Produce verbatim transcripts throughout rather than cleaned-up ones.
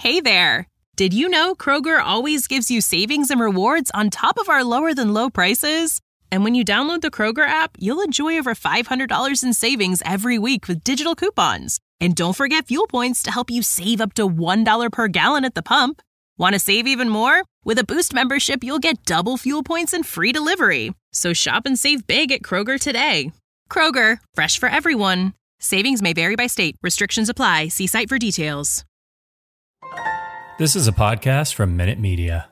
Hey there! Did you know Kroger always gives you savings and rewards on top of our lower-than-low prices? And when you download the Kroger app, you'll enjoy over five hundred dollars in savings every week with digital coupons. And don't forget fuel points to help you save up to one dollar per gallon at the pump. Want to save even more? With a Boost membership, you'll get double fuel points and free delivery. So shop and save big at Kroger today. Kroger, fresh for everyone. Savings may vary by state. Restrictions apply. See site for details. This is a podcast from Minute Media.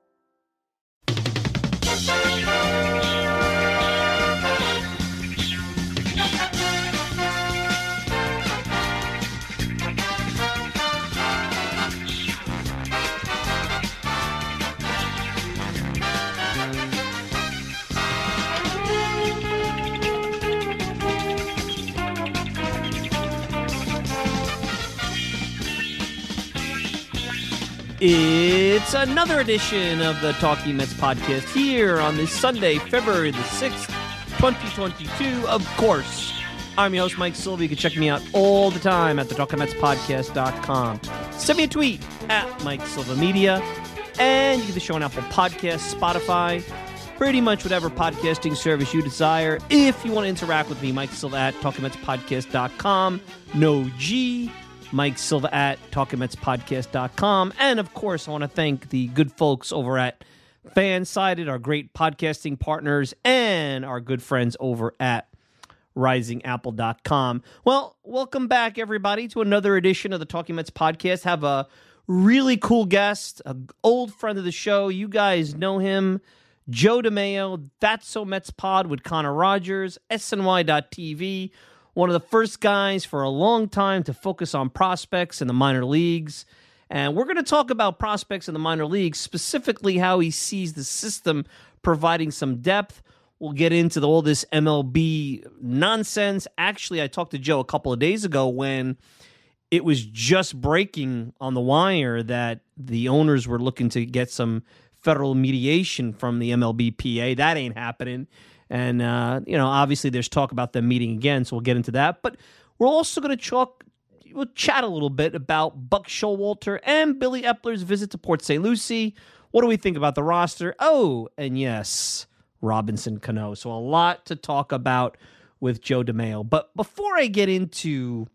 It's another edition of the Talking Mets podcast here on this Sunday, February the sixth, twenty twenty-two. Of course, I'm your host, Mike Silva. You can check me out all the time at the talking mets podcast dot com. Send me a tweet at Mike Silva Media, and you get the show on Apple Podcasts, Spotify, pretty much whatever podcasting service you desire. If you want to interact with me, Mike Silva at talking mets podcast dot com. No G. Mike Silva at talking mets podcast dot com. And, of course, I want to thank the good folks over at Fansided, our great podcasting partners, and our good friends over at rising apple dot com. Well, welcome back, everybody, to another edition of the Talking Mets podcast. Have a really cool guest, an old friend of the show. You guys know him, Joe DeMaio, That's So Mets Pod with Connor Rogers, S N Y dot T V. One of the first guys for a long time to focus on prospects in the minor leagues. And we're going to talk about prospects in the minor leagues, specifically how he sees the system providing some depth. We'll get into the, all this M L B nonsense. Actually, I talked to Joe a couple of days ago when it was just breaking on the wire that the owners were looking to get some federal mediation from the M L B P A. That ain't happening. And, uh, you know, obviously there's talk about them meeting again, so we'll get into that. But we're also going to talk, we'll chat a little bit about Buck Showalter and Billy Epler's visit to Port Saint Lucie. What do we think about the roster? Oh, and yes, Robinson Cano. So a lot to talk about with Joe DeMaio. But before I get into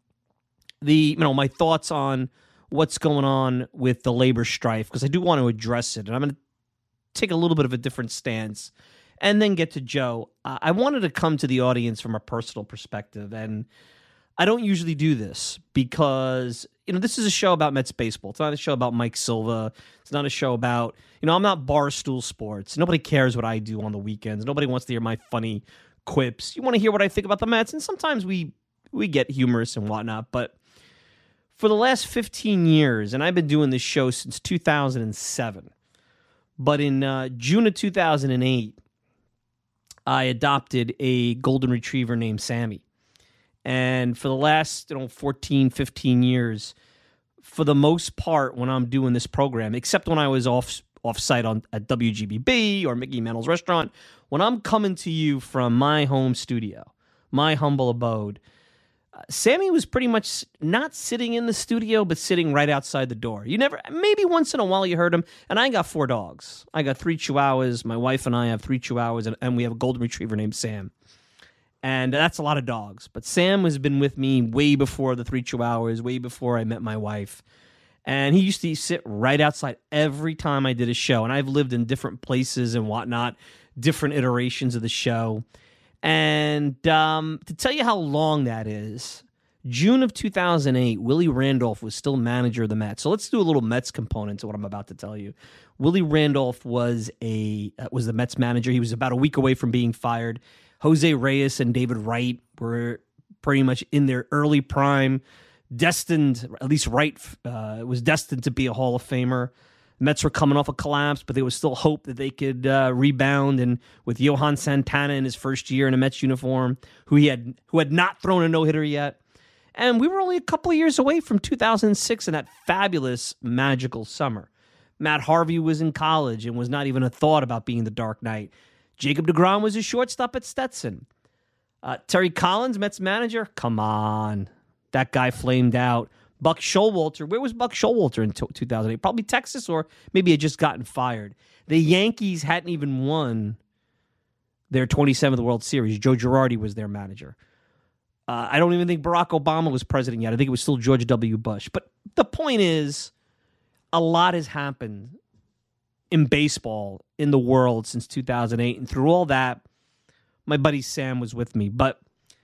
the, you know, my thoughts on what's going on with the labor strife, because I do want to address it, and I'm going to take a little bit of a different stance and then get to Joe. Uh, I wanted to come to the audience from a personal perspective, and I don't usually do this because, you know, this is a show about Mets baseball. It's not a show about Mike Silva. It's not a show about, you know, I'm not Barstool Sports. Nobody cares what I do on the weekends. Nobody wants to hear my funny quips. You want to hear what I think about the Mets, and sometimes we we get humorous and whatnot, but for the last fifteen years, and I've been doing this show since two thousand seven, but in uh, June of two thousand eight, I adopted a golden retriever named Sammy. And for the last, you know, fourteen, fifteen years, for the most part, when I'm doing this program, except when I was off off-site on, at W G B B or Mickey Mantle's restaurant, when I'm coming to you from my home studio, my humble abode, uh, Sammy was pretty much not sitting in the studio, but sitting right outside the door. You never, maybe once in a while you heard him. And I got four dogs. I got three Chihuahuas. My wife and I have three Chihuahuas, and, and we have a golden retriever named Sam. And that's a lot of dogs. But Sam has been with me way before the three Chihuahuas, way before I met my wife. And he used to sit right outside every time I did a show. And I've lived in different places and whatnot, different iterations of the show. And um, to tell you how long that is, June of two thousand eight, Willie Randolph was still manager of the Mets. So let's do a little Mets component to what I'm about to tell you. Willie Randolph was a uh, was the Mets manager. He was about a week away from being fired. Jose Reyes and David Wright were pretty much in their early prime, destined, at least Wright uh, was destined to be a Hall of Famer. Mets were coming off a collapse, but there was still hope that they could uh, rebound. And with Johan Santana in his first year in a Mets uniform, who he had who had not thrown a no-hitter yet. And we were only a couple of years away from two thousand six and that fabulous, magical summer. Matt Harvey was in college and was not even a thought about being the Dark Knight. Jacob deGrom was a shortstop at Stetson. Uh, Terry Collins, Mets manager, come on. That guy flamed out. Buck Showalter, where was Buck Showalter in two thousand eight? Probably Texas, or maybe had just gotten fired. The Yankees hadn't even won their twenty-seventh World Series. Joe Girardi was their manager. Uh, I don't even think Barack Obama was president yet. I think it was still George W. Bush. But the point is, a lot has happened in baseball, in the world since two thousand eight. And through all that, my buddy Sam was with me. But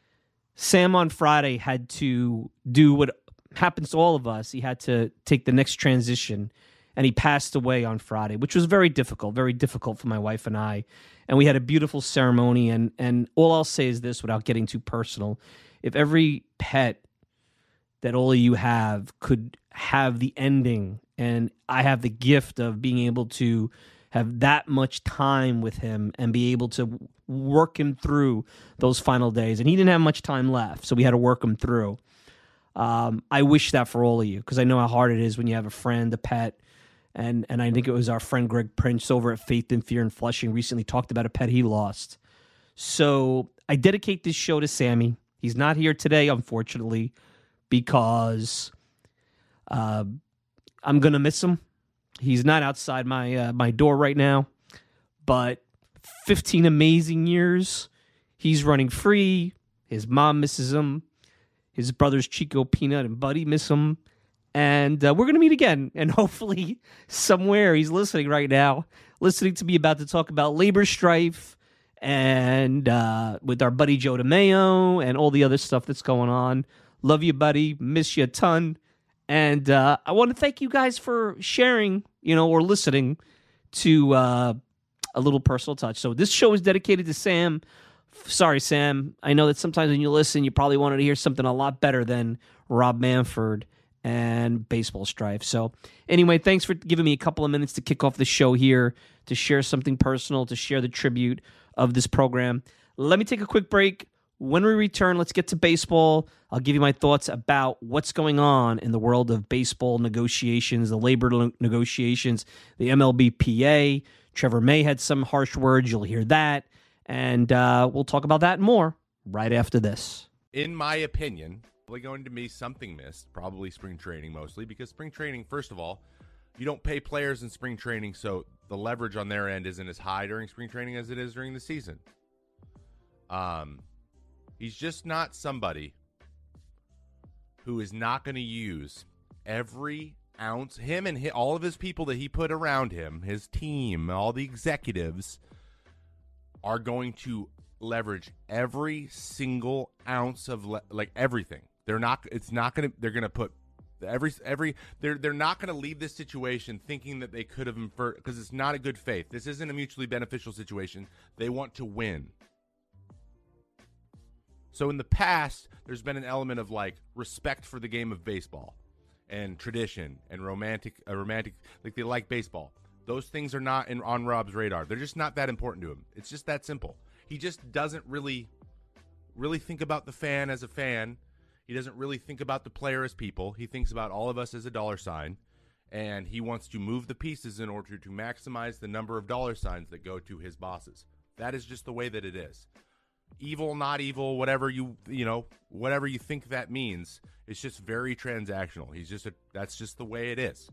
Sam on Friday had to do what happens to all of us. He had to take the next transition, and he passed away on Friday, which was very difficult, very difficult for my wife and I. And we had a beautiful ceremony. And, and all I'll say is this, without getting too personal. If every pet that all of you have could have the ending, and I have the gift of being able to have that much time with him and be able to work him through those final days. And he didn't have much time left, so we had to work him through. Um, I wish that for all of you, because I know how hard it is when you have a friend, a pet, and and I think it was our friend Greg Prince over at Faith and Fear in Flushing recently talked about a pet he lost. So I dedicate this show to Sammy. He's not here today, unfortunately, because uh, I'm going to miss him. He's not outside my uh, my door right now, but fifteen amazing years. He's running free. His mom misses him. His brothers Chico, Peanut, and Buddy miss him. And uh, we're going to meet again. And hopefully somewhere he's listening right now, listening to me about to talk about labor strife, and uh, with our buddy Joe DeMeo and all the other stuff that's going on. Love you, buddy. Miss you a ton. And uh, I want to thank you guys for sharing, you know, or listening to uh, a little personal touch. So this show is dedicated to Sam. Sorry, Sam. I know that sometimes when you listen, you probably wanted to hear something a lot better than Rob Manfred and Baseball Strife. So anyway, thanks for giving me a couple of minutes to kick off the show here, to share something personal, to share the tribute of this program. Let me take a quick break. When we return, let's get to baseball. I'll give you my thoughts about what's going on in the world of baseball negotiations, the labor negotiations, the M L B P A. Trevor May had some harsh words. You'll hear that. And uh, we'll talk about that and more right after this. In my opinion, probably going to be something missed, probably spring training mostly, because spring training, first of all, you don't pay players in spring training, so the leverage on their end isn't as high during spring training as it is during the season. Um, he's just not somebody who is not going to use every ounce. Him and his, all of his people that he put around him, his team, all the executives, are going to leverage every single ounce of le- like everything. They're not. It's not going to. They're going to put every every. They're they're not going to leave this situation thinking that they could have inferred, because it's not a good faith. This isn't a mutually beneficial situation. They want to win. So in the past, there's been an element of like respect for the game of baseball, and tradition and romantic, a romantic like they like baseball. Those things are not in, on Rob's radar. They're just not that important to him. It's just that simple. He just doesn't really, really think about the fan as a fan. He doesn't really think about the player as people. He thinks about all of us as a dollar sign, and he wants to move the pieces in order to maximize the number of dollar signs that go to his bosses. That is just the way that it is. Evil, not evil, whatever you, you know, whatever you think that means, it's just very transactional. He's just a, that's just the way it is.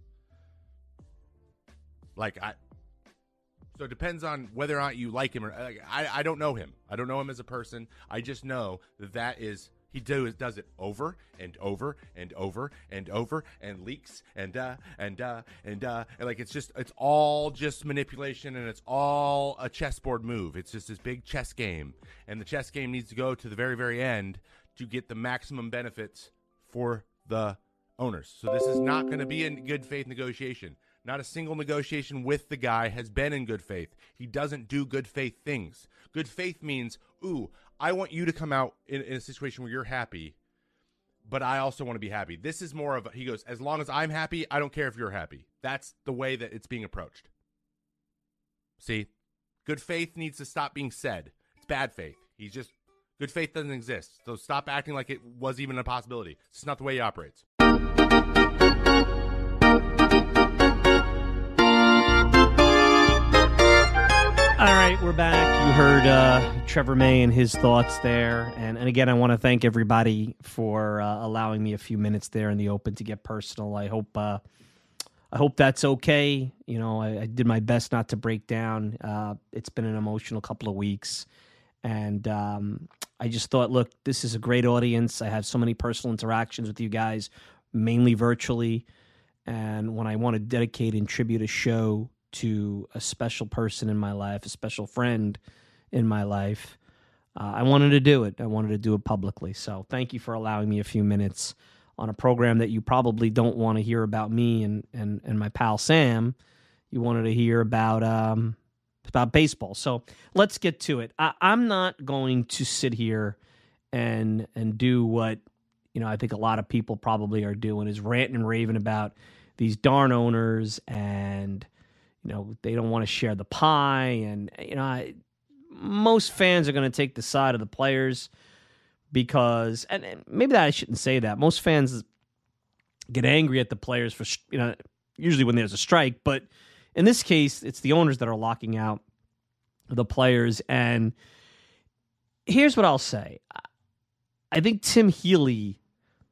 Like, I, so it depends on whether or not you like him or, like, I, I don't know him. I don't know him as a person. I just know that that is, he do, does it over and over and over and over and leaks and, uh, and, uh, and, uh, and like, it's just, it's all just manipulation, and it's all a chessboard move. It's just this big chess game, and the chess game needs to go to the very, very end to get the maximum benefits for the owners. So this is not going to be a good faith negotiation. Not a single negotiation with the guy has been in good faith. He doesn't do good faith things. Good faith means, ooh, I want you to come out in, in a situation where you're happy, but I also want to be happy. This is more of a, he goes, as long as I'm happy, I don't care if you're happy. That's the way that it's being approached. See, good faith needs to stop being said. It's bad faith. He's just, good faith doesn't exist. So stop acting like it was even a possibility. It's not the way he operates. All right, we're back. You heard uh, Trevor May and his thoughts there. And, and again, I want to thank everybody for uh, allowing me a few minutes there in the open to get personal. I hope uh, I hope that's okay. You know, I, I did my best not to break down. Uh, it's been an emotional couple of weeks. And um, I just thought, look, this is a great audience. I have so many personal interactions with you guys, mainly virtually. And when I want to dedicate and tribute a show to a special person in my life, a special friend in my life, uh, I wanted to do it. I wanted to do it publicly. So thank you for allowing me a few minutes on a program that you probably don't want to hear about me and and, and my pal Sam. You wanted to hear about um, about baseball. So let's get to it. I, I'm not going to sit here and and do what you know I think a lot of people probably are doing, is ranting and raving about these darn owners, and you know they don't want to share the pie, and you know I, most fans are going to take the side of the players because, and, and maybe that I shouldn't say that. Most fans get angry at the players for you know usually when there's a strike, but in this case it's the owners that are locking out the players. And here's what I'll say: I think Tim Healy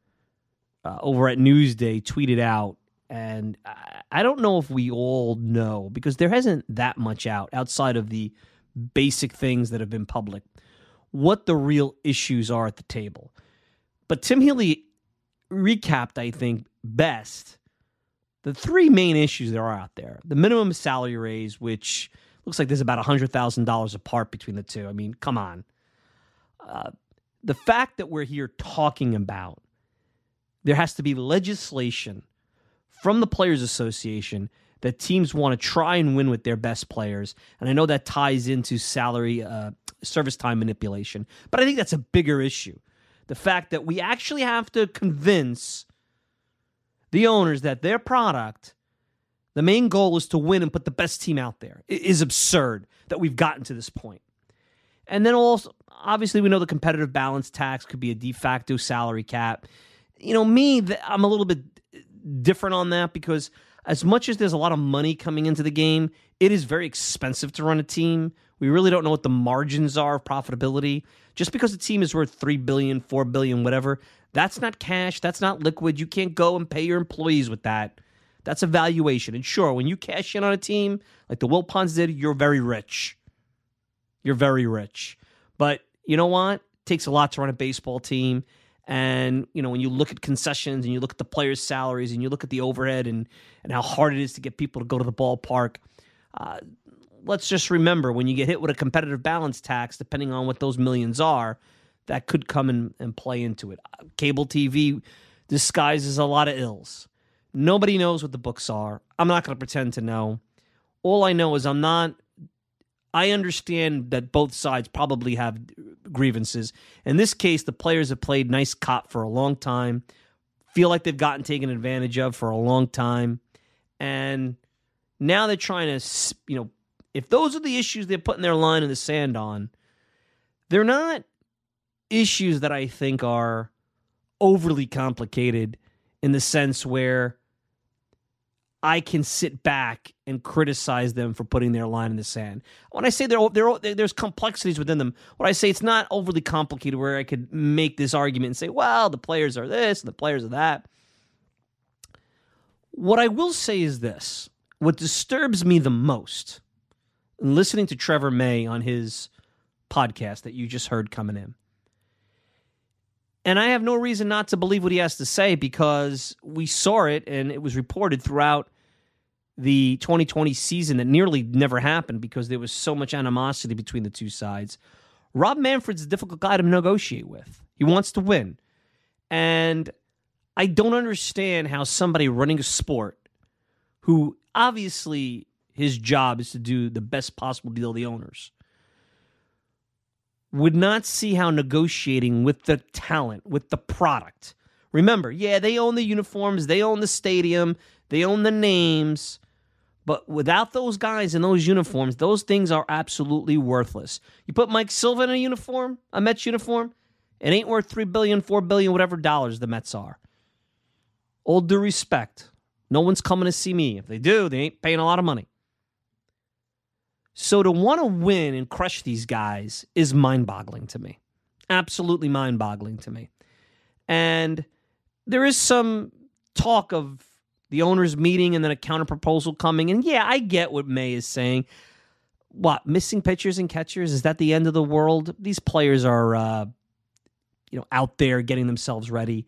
uh, over at Newsday tweeted out. And I don't know if we all know, because there hasn't that much out outside of the basic things that have been public, what the real issues are at the table. But Tim Healy recapped, I think, best the three main issues there are out there. The minimum salary raise, which looks like there's about one hundred thousand dollars apart between the two. I mean, come on. Uh, the fact that we're here talking about there has to be legislation from the Players Association that teams want to try and win with their best players. And I know that ties into salary, uh, service time manipulation. But I think that's a bigger issue. The fact that we actually have to convince the owners that their product, the main goal is to win and put the best team out there, it is absurd that we've gotten to this point. And then also, obviously, we know the competitive balance tax could be a de facto salary cap. You know, me, I'm a little bit different on that, because as much as there's a lot of money coming into the game, it is very expensive to run a team. We really don't know what the margins are of profitability. Just because a team is worth three billion dollars, four billion dollars, whatever, that's not cash, that's not liquid. You can't go and pay your employees with that. That's a valuation. And sure, when you cash in on a team like the Wilpons did, you're very rich. You're very rich. But you know what? It takes a lot to run a baseball team. And, you know, when you look at concessions and you look at the players' salaries and you look at the overhead and, and how hard it is to get people to go to the ballpark, uh, let's just remember, when you get hit with a competitive balance tax, depending on what those millions are, that could come in and play into it. Cable T V disguises a lot of ills. Nobody knows what the books are. I'm not going to pretend to know. All I know is I'm not... I understand that both sides probably have grievances. In this case, the players have played nice cop for a long time, feel like they've gotten taken advantage of for a long time, and now they're trying to, you know, if those are the issues they're putting their line in the sand on, they're not issues that I think are overly complicated in the sense where I can sit back and criticize them for putting their line in the sand. When I say there, there, there's complexities within them, when I say it's not overly complicated where I could make this argument and say, well, the players are this and the players are that. What I will say is this. What disturbs me the most in listening to Trevor May on his podcast that you just heard coming in, and I have no reason not to believe what he has to say, because we saw it and it was reported throughout the twenty twenty season that nearly never happened because there was so much animosity between the two sides. Rob Manfred's a difficult guy to negotiate with. He wants to win. And I don't understand how somebody running a sport who obviously his job is to do the best possible deal to the owners would not see how negotiating with the talent, with the product. Remember, yeah, they own the uniforms, they own the stadium, they own the names, but without those guys in those uniforms, those things are absolutely worthless. You put Mike Silva in a uniform, a Mets uniform, it ain't worth three billion dollars, four billion dollars, whatever dollars the Mets are. All due respect, no one's coming to see me. If they do, they ain't paying a lot of money. So to want to win and crush these guys is mind-boggling to me. Absolutely mind-boggling to me. And there is some talk of the owners meeting and then a counter-proposal coming. And yeah, I get what May is saying. What, missing pitchers and catchers? Is that the end of the world? These players are, uh, you know, out there getting themselves ready.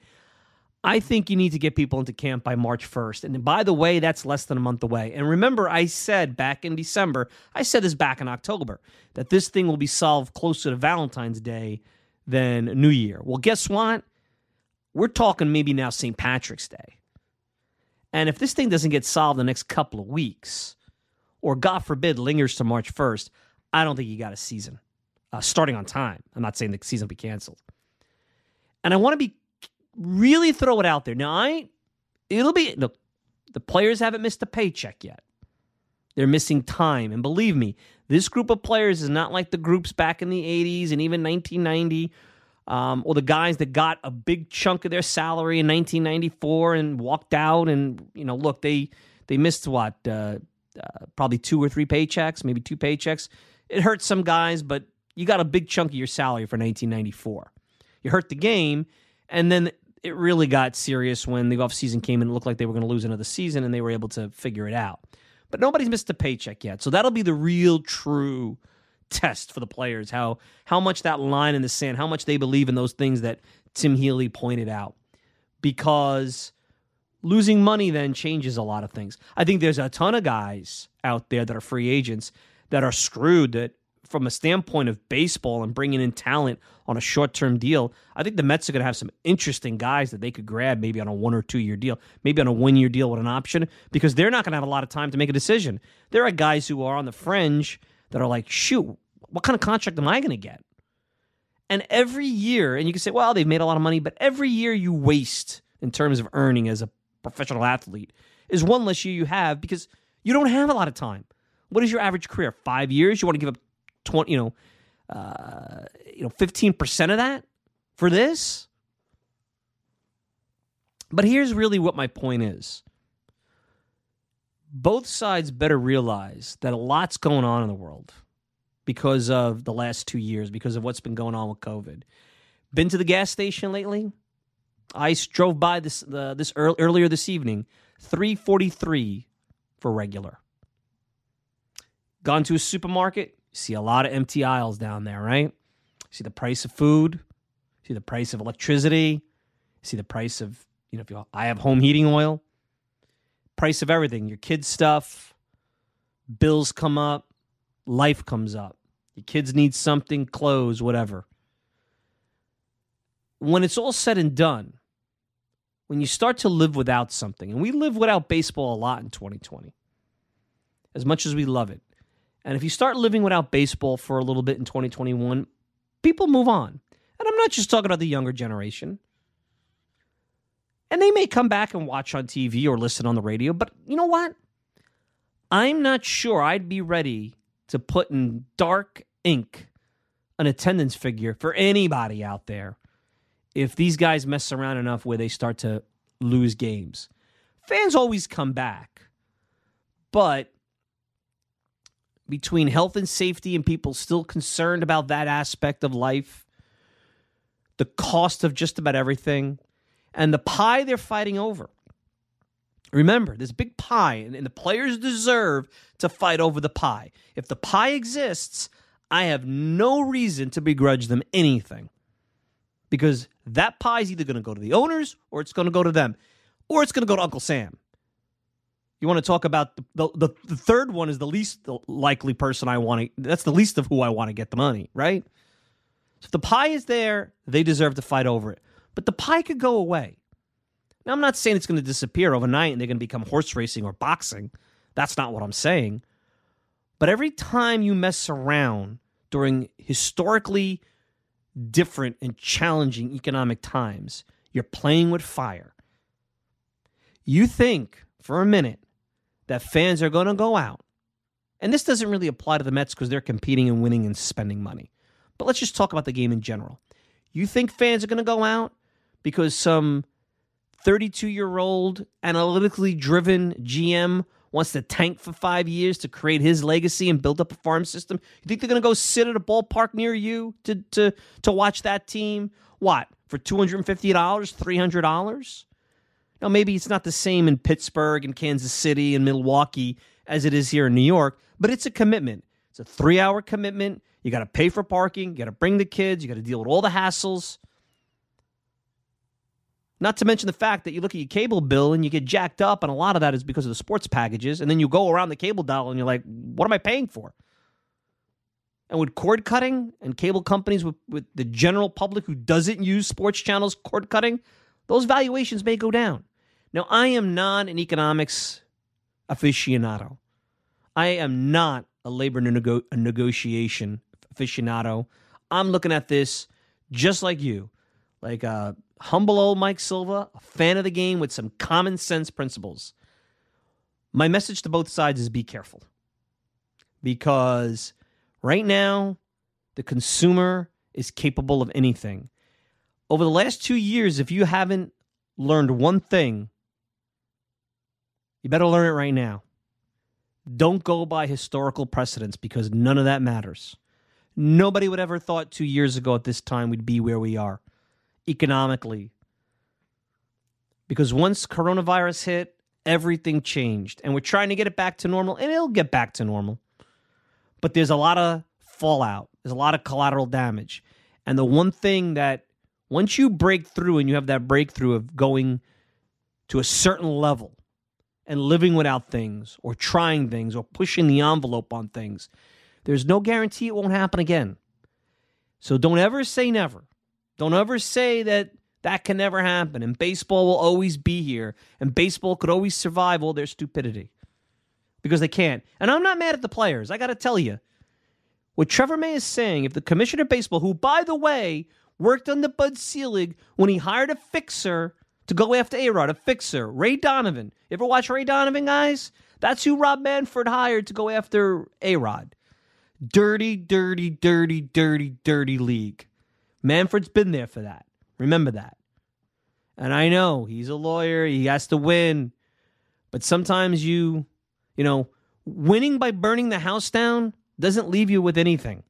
I think you need to get people into camp by March first. And by the way, that's less than a month away. And remember, I said back in December, I said this back in October, that this thing will be solved closer to Valentine's Day than New Year. Well, guess what? We're talking maybe now Saint Patrick's Day. And if this thing doesn't get solved in the next couple of weeks, or God forbid lingers to March first, I don't think you got a season uh, starting on time. I'm not saying the season will be canceled. And I want to be really throw it out there. Now, I it'll be, look, the players haven't missed a paycheck yet. They're missing time. And believe me, this group of players is not like the groups back in the eighties and even nineteen ninety, um, or the guys that got a big chunk of their salary in nineteen ninety-four and walked out. And, you know, look, they they missed what, uh, uh, probably two or three paychecks, maybe two paychecks. It hurt some guys, but you got a big chunk of your salary for nineteen ninety-four. You hurt the game, and then it really got serious when the offseason came and it looked like they were going to lose another season, and they were able to figure it out. But nobody's missed a paycheck yet, so that'll be the real, true test for the players, how how much that line in the sand, how much they believe in those things that Tim Healy pointed out. Because losing money then changes a lot of things. I think there's a ton of guys out there that are free agents that are screwed, that from a standpoint of baseball and bringing in talent on a short-term deal, I think the Mets are going to have some interesting guys that they could grab maybe on a one- or two-year deal, maybe on a one-year deal with an option, because they're not going to have a lot of time to make a decision. There are guys who are on the fringe that are like, shoot, what kind of contract am I going to get? And every year, and you can say, well, they've made a lot of money, but every year you waste in terms of earning as a professional athlete is one less year you have, because you don't have a lot of time. What is your average career? Five years? You want to give up twenty, you know, uh, you know, fifteen percent of that for this? But here's really what my point is. Both sides better realize that a lot's going on in the world because of the last two years, because of what's been going on with COVID. Been to the gas station lately? I drove by this uh, this early, earlier this evening, three forty-three for regular. Gone to a supermarket? See a lot of empty aisles down there, right? See the price of food, see the price of electricity, see the price of, you know, if you, I have home heating oil, price of everything, your kids' stuff, bills come up, life comes up. Your kids need something, clothes, whatever. When it's all said and done, when you start to live without something, and we live without baseball a lot in twenty twenty, as much as we love it, and if you start living without baseball for a little bit in twenty twenty-one, people move on. And I'm not just talking about the younger generation. And they may come back and watch on T V or listen on the radio, but you know what? I'm not sure I'd be ready to put in dark ink an attendance figure for anybody out there if these guys mess around enough where they start to lose games. Fans always come back, but between health and safety and people still concerned about that aspect of life, the cost of just about everything, and the pie they're fighting over. Remember, there's a big pie, and, and the players deserve to fight over the pie. If the pie exists, I have no reason to begrudge them anything, because that pie is either going to go to the owners, or it's going to go to them, or it's going to go to Uncle Sam. You want to talk about the, the the third one is the least likely person I want to, that's the least of who I want to get the money, right? So if the pie is there, they deserve to fight over it. But the pie could go away. Now, I'm not saying it's going to disappear overnight and they're going to become horse racing or boxing. That's not what I'm saying. But every time you mess around during historically different and challenging economic times, you're playing with fire. You think for a minute that fans are going to go out, and this doesn't really apply to the Mets because they're competing and winning and spending money, but let's just talk about the game in general. You think fans are going to go out because some thirty-two-year-old analytically driven G M wants to tank for five years to create his legacy and build up a farm system? You think they're going to go sit at a ballpark near you to to to watch that team? What, for two hundred fifty dollars, three hundred dollars? Now, maybe it's not the same in Pittsburgh and Kansas City and Milwaukee as it is here in New York, but it's a commitment. It's a three-hour commitment. You got to pay for parking. You got to bring the kids. You got to deal with all the hassles. Not to mention the fact that you look at your cable bill and you get jacked up, and a lot of that is because of the sports packages, and then you go around the cable dial and you're like, what am I paying for? And with cord cutting and cable companies, with, with the general public who doesn't use sports channels cord cutting, those valuations may go down. Now, I am not an economics aficionado. I am not a labor nego- a negotiation aficionado. I'm looking at this just like you, like a humble old Mike Silva, a fan of the game with some common sense principles. My message to both sides is be careful. Because right now, the consumer is capable of anything. Over the last two years, if you haven't learned one thing, you better learn it right now. Don't go by historical precedents because none of that matters. Nobody would ever thought two years ago at this time we'd be where we are economically. Because once coronavirus hit, everything changed. And we're trying to get it back to normal, and it'll get back to normal. But there's a lot of fallout. There's a lot of collateral damage. And the one thing that once you break through and you have that breakthrough of going to a certain level and living without things or trying things or pushing the envelope on things, there's no guarantee it won't happen again. So don't ever say never. Don't ever say that that can never happen and baseball will always be here and baseball could always survive all their stupidity. Because they can't. And I'm not mad at the players. I got to tell you, what Trevor May is saying, if the commissioner of baseball, who, by the way, worked under Bud Selig when he hired a fixer to go after A-Rod, a fixer, Ray Donovan. You ever watch Ray Donovan, guys? That's who Rob Manfred hired to go after A-Rod. Dirty, dirty, dirty, dirty, dirty league. Manfred's been there for that. Remember that. And I know he's a lawyer. He has to win. But sometimes you, you know, winning by burning the house down doesn't leave you with anything.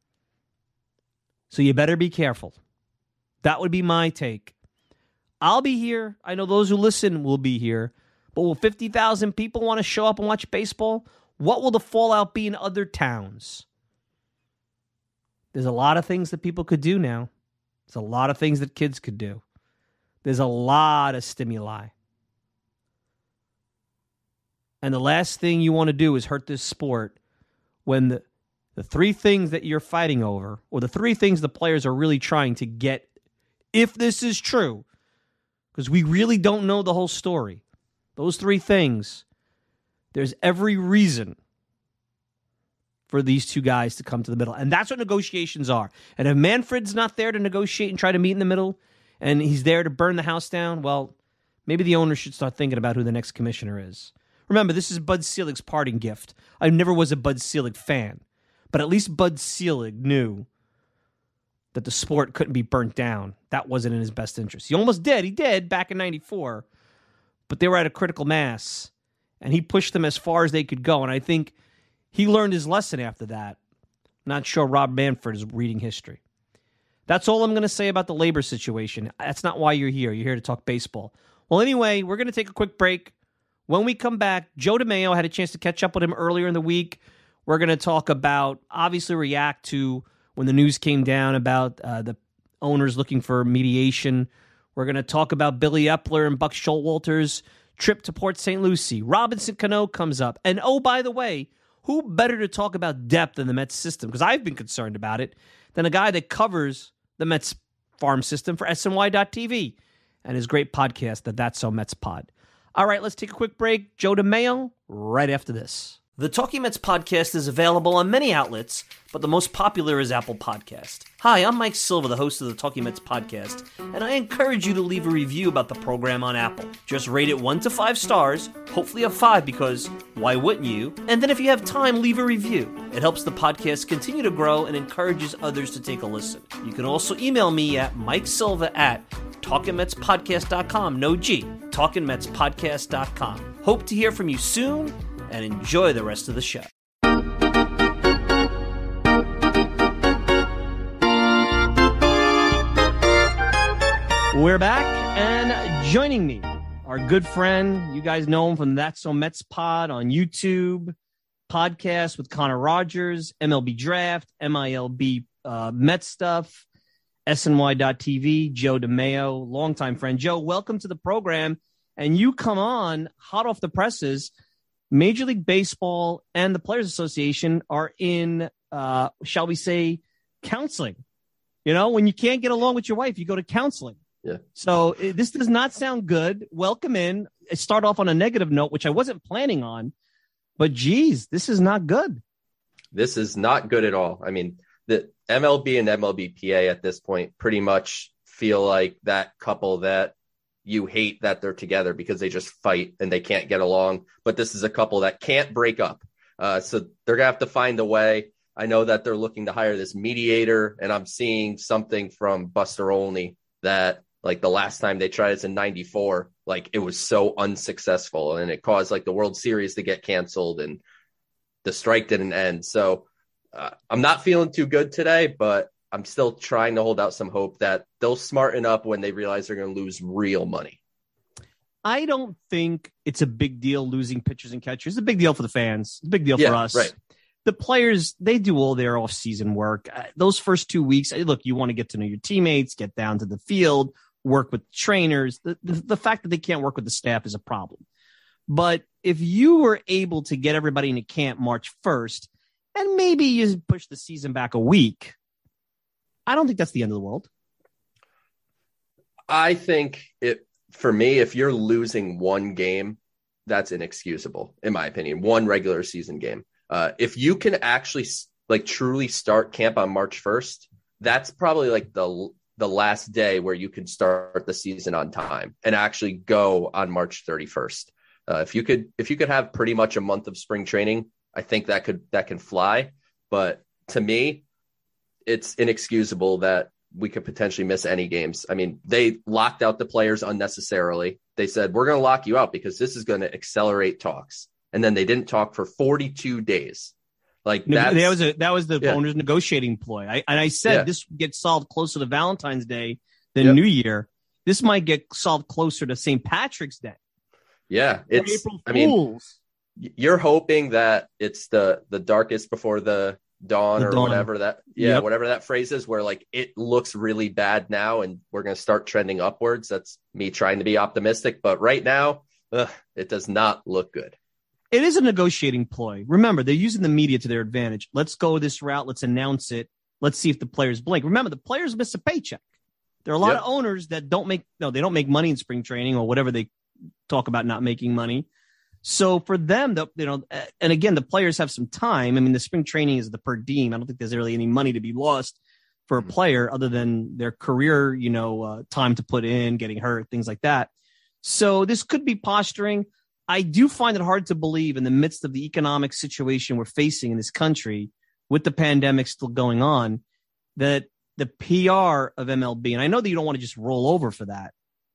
So you better be careful. That would be my take. I'll be here. I know those who listen will be here. But will fifty thousand people want to show up and watch baseball? What will the fallout be in other towns? There's a lot of things that people could do now. There's a lot of things that kids could do. There's a lot of stimuli. And the last thing you want to do is hurt this sport when the, the three things that you're fighting over, or the three things the players are really trying to get, if this is true, because we really don't know the whole story. Those three things, there's every reason for these two guys to come to the middle. And that's what negotiations are. And if Manfred's not there to negotiate and try to meet in the middle, and he's there to burn the house down, well, maybe the owner should start thinking about who the next commissioner is. Remember, this is Bud Selig's parting gift. I never was a Bud Selig fan, but at least Bud Selig knew that the sport couldn't be burnt down. That wasn't in his best interest. He almost did. He did back in ninety-four, but they were at a critical mass, and he pushed them as far as they could go, and I think he learned his lesson after that. Not sure Rob Manfred is reading history. That's all I'm going to say about the labor situation. That's not why you're here. You're here to talk baseball. Well, anyway, we're going to take a quick break. When we come back, Joe DeMaio, had a chance to catch up with him earlier in the week. We're going to talk about, obviously react to when the news came down about uh, the owners looking for mediation. We're going to talk about Billy Epler and Buck Showalter's trip to Port Saint Lucie. Robinson Cano comes up. And oh, by the way, who better to talk about depth in the Mets system, because I've been concerned about it, than a guy that covers the Mets farm system for S N Y dot T V and his great podcast, the That's So Mets Pod. All right, let's take a quick break. Joe DeMaio, right after this. The Talking Mets podcast is available on many outlets, but the most popular is Apple Podcast. Hi, I'm Mike Silva, the host of the Talking Mets podcast, and I encourage you to leave a review about the program on Apple. Just rate it one to five stars, hopefully a five because why wouldn't you? And then if you have time, leave a review. It helps the podcast continue to grow and encourages others to take a listen. You can also email me at mikesilva at talking mets podcast dot com. No G. talking mets podcast dot com. Hope to hear from you soon. and enjoy the rest of the show. We're back, and joining me, our good friend, you guys know him from That's So Mets Pod on YouTube, podcast with Connor Rogers, M L B Draft, M I L B uh, Mets stuff, S N Y dot T V, Joe DeMayo, longtime friend. Joe, welcome to the program, and you come on hot off the presses. Major League Baseball and the Players Association are in, uh, shall we say, counseling. You know, when you can't get along with your wife, you go to counseling. Yeah. So uh, this does not sound good. Welcome in. I start off on a negative note, which I wasn't planning on, but geez, this is not good. This is not good at all. I mean, the M L B and M L B P A at this point pretty much feel like that couple that you hate that they're together because they just fight and they can't get along. But this is a couple that can't break up. Uh, so they're going to have to find a way. I know that they're looking to hire this mediator, and I'm seeing something from Buster Olney that, like, the last time they tried this in ninety-four, like, it was so unsuccessful and it caused, like, the World Series to get canceled and the strike didn't end. So uh, I'm not feeling too good today, but I'm still trying to hold out some hope that they'll smarten up when they realize they're going to lose real money. I don't think it's a big deal losing pitchers and catchers. It's a big deal for the fans. It's a big deal yeah, for us. Right. The players, they do all their off-season work. Uh, those first two weeks, look, you want to get to know your teammates, get down to the field, work with trainers. The, the, the fact that they can't work with the staff is a problem. But if you were able to get everybody into camp March first, and maybe you push the season back a week, I don't think that's the end of the world. I think it, for me, if you're losing one game, that's inexcusable, in my opinion, one regular season game. Uh, if you can actually like truly start camp on March first, that's probably like the the last day where you can start the season on time and actually go on March thirty-first. Uh, if you could, if you could have pretty much a month of spring training, I think that could, that can fly. But to me, it's inexcusable that we could potentially miss any games. I mean, they locked out the players unnecessarily. They said, we're going to lock you out because this is going to accelerate talks. And then they didn't talk for forty-two days. Like that was a, that was the yeah. owner's negotiating ploy. I, and I said, yeah. this gets solved closer to Valentine's Day than yep. New Year. This might get solved closer to Saint Patrick's Day. Yeah. It's, April I mean, Fools. You're hoping that it's the, the darkest before the dawn the or dawn. whatever that, yeah, yep. whatever that phrase is, where like it looks really bad now and we're going to start trending upwards. That's me trying to be optimistic, but right now ugh, it does not look good. It is a negotiating ploy. Remember, they're using the media to their advantage. Let's go this route. Let's announce it. Let's see if the players blink. Remember, the players miss a paycheck. There are a lot yep. of owners that don't make, no, they don't make money in spring training or whatever they talk about not making money. So for them, the, you know, and again, the players have some time. I mean, the spring training is the per diem. I don't think there's really any money to be lost for a player other than their career, you know, uh, time to put in, getting hurt, things like that. So this could be posturing. I do find it hard to believe in the midst of the economic situation we're facing in this country with the pandemic still going on, that the P R of M L B, and I know that you don't want to just roll over for that,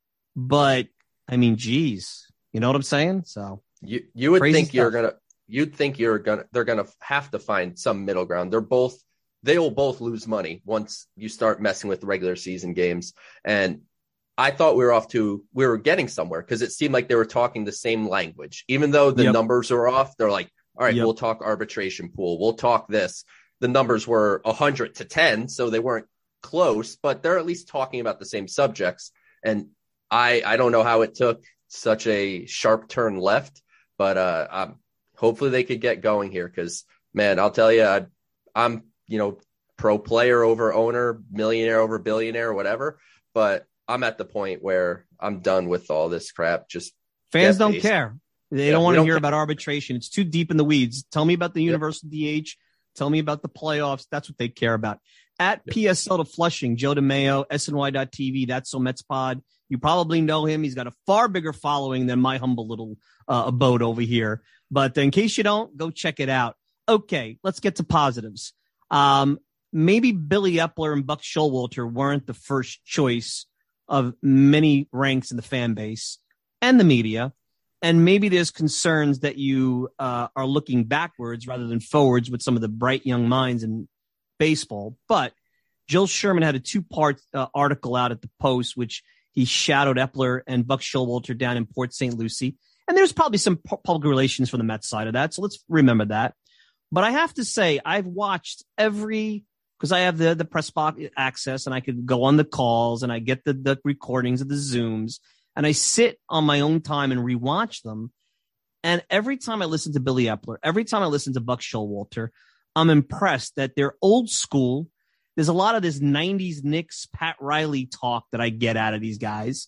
but I mean, geez, you know what I'm saying? So you, you would think stuff. you're going to, you'd think you're going to, they're going to have to find some middle ground. They're both, they will both lose money once you start messing with regular season games. And I thought we were off to, we were getting somewhere because it seemed like they were talking the same language. Even though the yep. numbers were off, they're like, all right, yep. we'll talk arbitration pool. We'll talk this. The numbers were one hundred to ten, so they weren't close, but they're at least talking about the same subjects. And I, I don't know how it took such a sharp turn left, but uh, um, hopefully they could get going here because, man, I'll tell you, I, I'm, you know, pro player over owner, millionaire over billionaire, whatever, but I'm at the point where I'm done with all this crap. Just fans don't based. care. They yeah, don't want to hear care. about arbitration. It's too deep in the weeds. Tell me about the universal yep. D H. Tell me about the playoffs. That's what they care about. At yep. P S L to Flushing, Joe DeMayo, S N Y dot T V. That's So Mets Pod. You probably know him. He's got a far bigger following than my humble little uh, abode over here. But in case you don't, go check it out. Okay, let's get to positives. Um, maybe Billy Epler and Buck Showalter weren't the first choice of many ranks in the fan base and the media. And maybe there's concerns that you uh, are looking backwards rather than forwards with some of the bright young minds in baseball. But Joel Sherman had a two-part uh, article out at the Post, which he shadowed Epler and Buck Showalter down in Port Saint Lucie. And there's probably some pu- public relations from the Mets side of that. So let's remember that. But I have to say, I've watched every, because I have the, the press box access and I could go on the calls and I get the, the recordings of the Zooms. And I sit on my own time and rewatch them. And every time I listen to Billy Epler, every time I listen to Buck Showalter, I'm impressed that they're old school. There's a lot of this nineties Knicks, Pat Riley talk that I get out of these guys,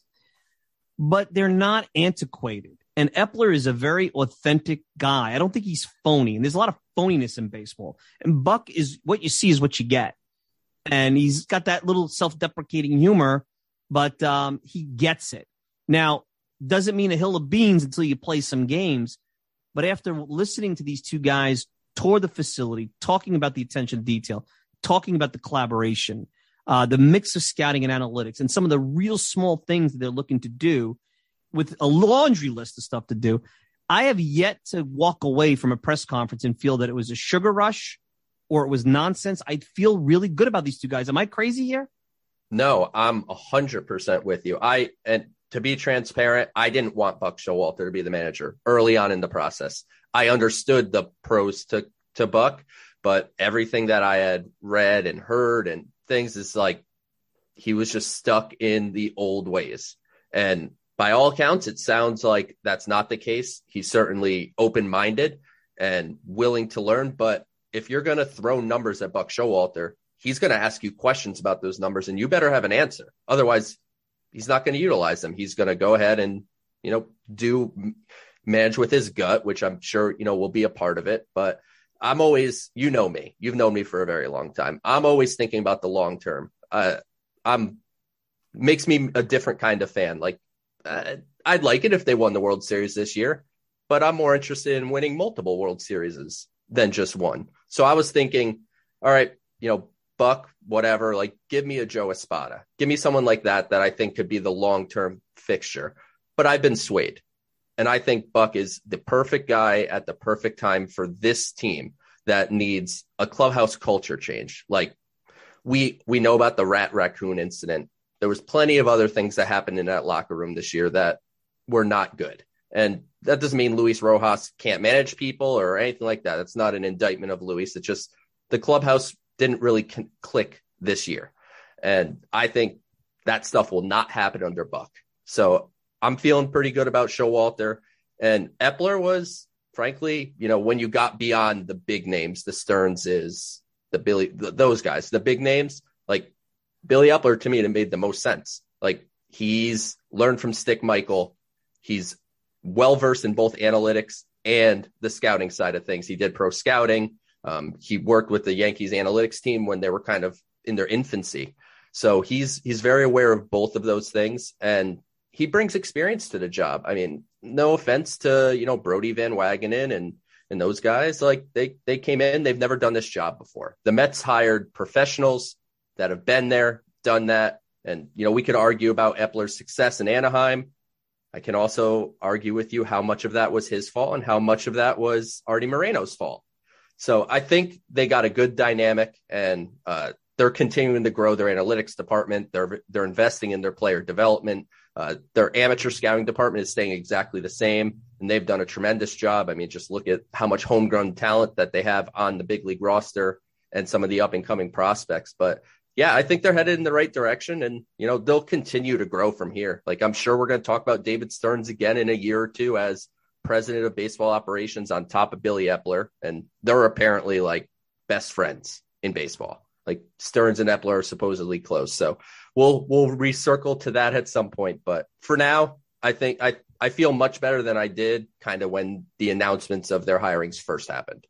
but they're not antiquated. And Epler is a very authentic guy. I don't think he's phony. And there's a lot of phoniness in baseball. And Buck is what you see is what you get. And he's got that little self-deprecating humor, but um, he gets it. Now, doesn't mean a hill of beans until you play some games. But after listening to these two guys tour the facility, talking about the attention to detail, talking about the collaboration, uh, the mix of scouting and analytics, and some of the real small things that they're looking to do with a laundry list of stuff to do, I have yet to walk away from a press conference and feel that it was a sugar rush or it was nonsense. I feel really good about these two guys. Am I crazy here? No, I'm one hundred percent with you. I and to be transparent, I didn't want Buck Showalter to be the manager early on in the process. I understood the pros to, to Buck, but everything that I had read and heard and things is like he was just stuck in the old ways. And by all accounts, it sounds like that's not the case. He's certainly open-minded and willing to learn. But if you're going to throw numbers at Buck Showalter, he's going to ask you questions about those numbers, and you better have an answer. Otherwise, he's not going to utilize them. He's going to go ahead and, you know, do manage with his gut, which I'm sure, you know, will be a part of it. But I'm always, you know me, you've known me for a very long time. I'm always thinking about the long term. Uh, I'm makes me a different kind of fan. Like, uh, I'd like it if they won the World Series this year, but I'm more interested in winning multiple World Series than just one. So I was thinking, all right, you know, Buck, whatever, like give me a Joe Espada. Give me someone like that that I think could be the long-term fixture. But I've been swayed. And I think Buck is the perfect guy at the perfect time for this team that needs a clubhouse culture change. Like we we know about the rat raccoon incident. There was plenty of other things that happened in that locker room this year that were not good. And that doesn't mean Luis Rojas can't manage people or anything like that. It's not an indictment of Luis. It's just the clubhouse didn't really con- click this year. And I think that stuff will not happen under Buck. So I'm feeling pretty good about Showalter. And Epler was, frankly, you know, when you got beyond the big names, the Stearns, the Billy, the, those guys, the big names, like Billy Epler, to me, it made the most sense. Like he's learned from Stick Michael. He's well-versed in both analytics and the scouting side of things. He did pro scouting. Um, he worked with the Yankees analytics team when they were kind of in their infancy. So he's he's very aware of both of those things, and he brings experience to the job. I mean, no offense to, you know, Brody Van Wagenen and and those guys. Like they they came in, they've never done this job before. The Mets hired professionals that have been there, done that. And, you know, we could argue about Epler's success in Anaheim. I can also argue with you how much of that was his fault and how much of that was Artie Moreno's fault. So I think they got a good dynamic, and uh, they're continuing to grow their analytics department. They're they're investing in their player development. Uh, their amateur scouting department is staying exactly the same, and they've done a tremendous job. I mean, just look at how much homegrown talent that they have on the big league roster and some of the up and coming prospects. But yeah, I think they're headed in the right direction, and you know they'll continue to grow from here. Like I'm sure we're going to talk about David Stearns again in a year or two as president of baseball operations on top of Billy Epler, and they're apparently like best friends in baseball. Like Stearns and Epler are supposedly close, so we'll we'll recircle to that at some point. But for now, I think I I feel much better than I did kind of when the announcements of their hirings first happened.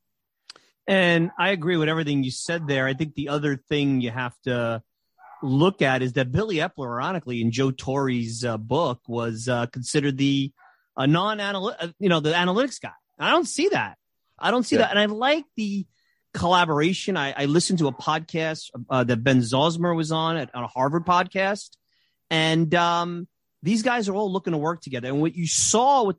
And I agree with everything you said there. I think the other thing you have to look at is that Billy Epler, ironically, in Joe Torre's uh, book, was uh, considered the a non-analytic, you know, the analytics guy. I don't see that. I don't see yeah. that. And I like the collaboration. I, I listened to a podcast uh, that Ben Zosmer was on at, on a Harvard podcast. And um, these guys are all looking to work together. And what you saw with the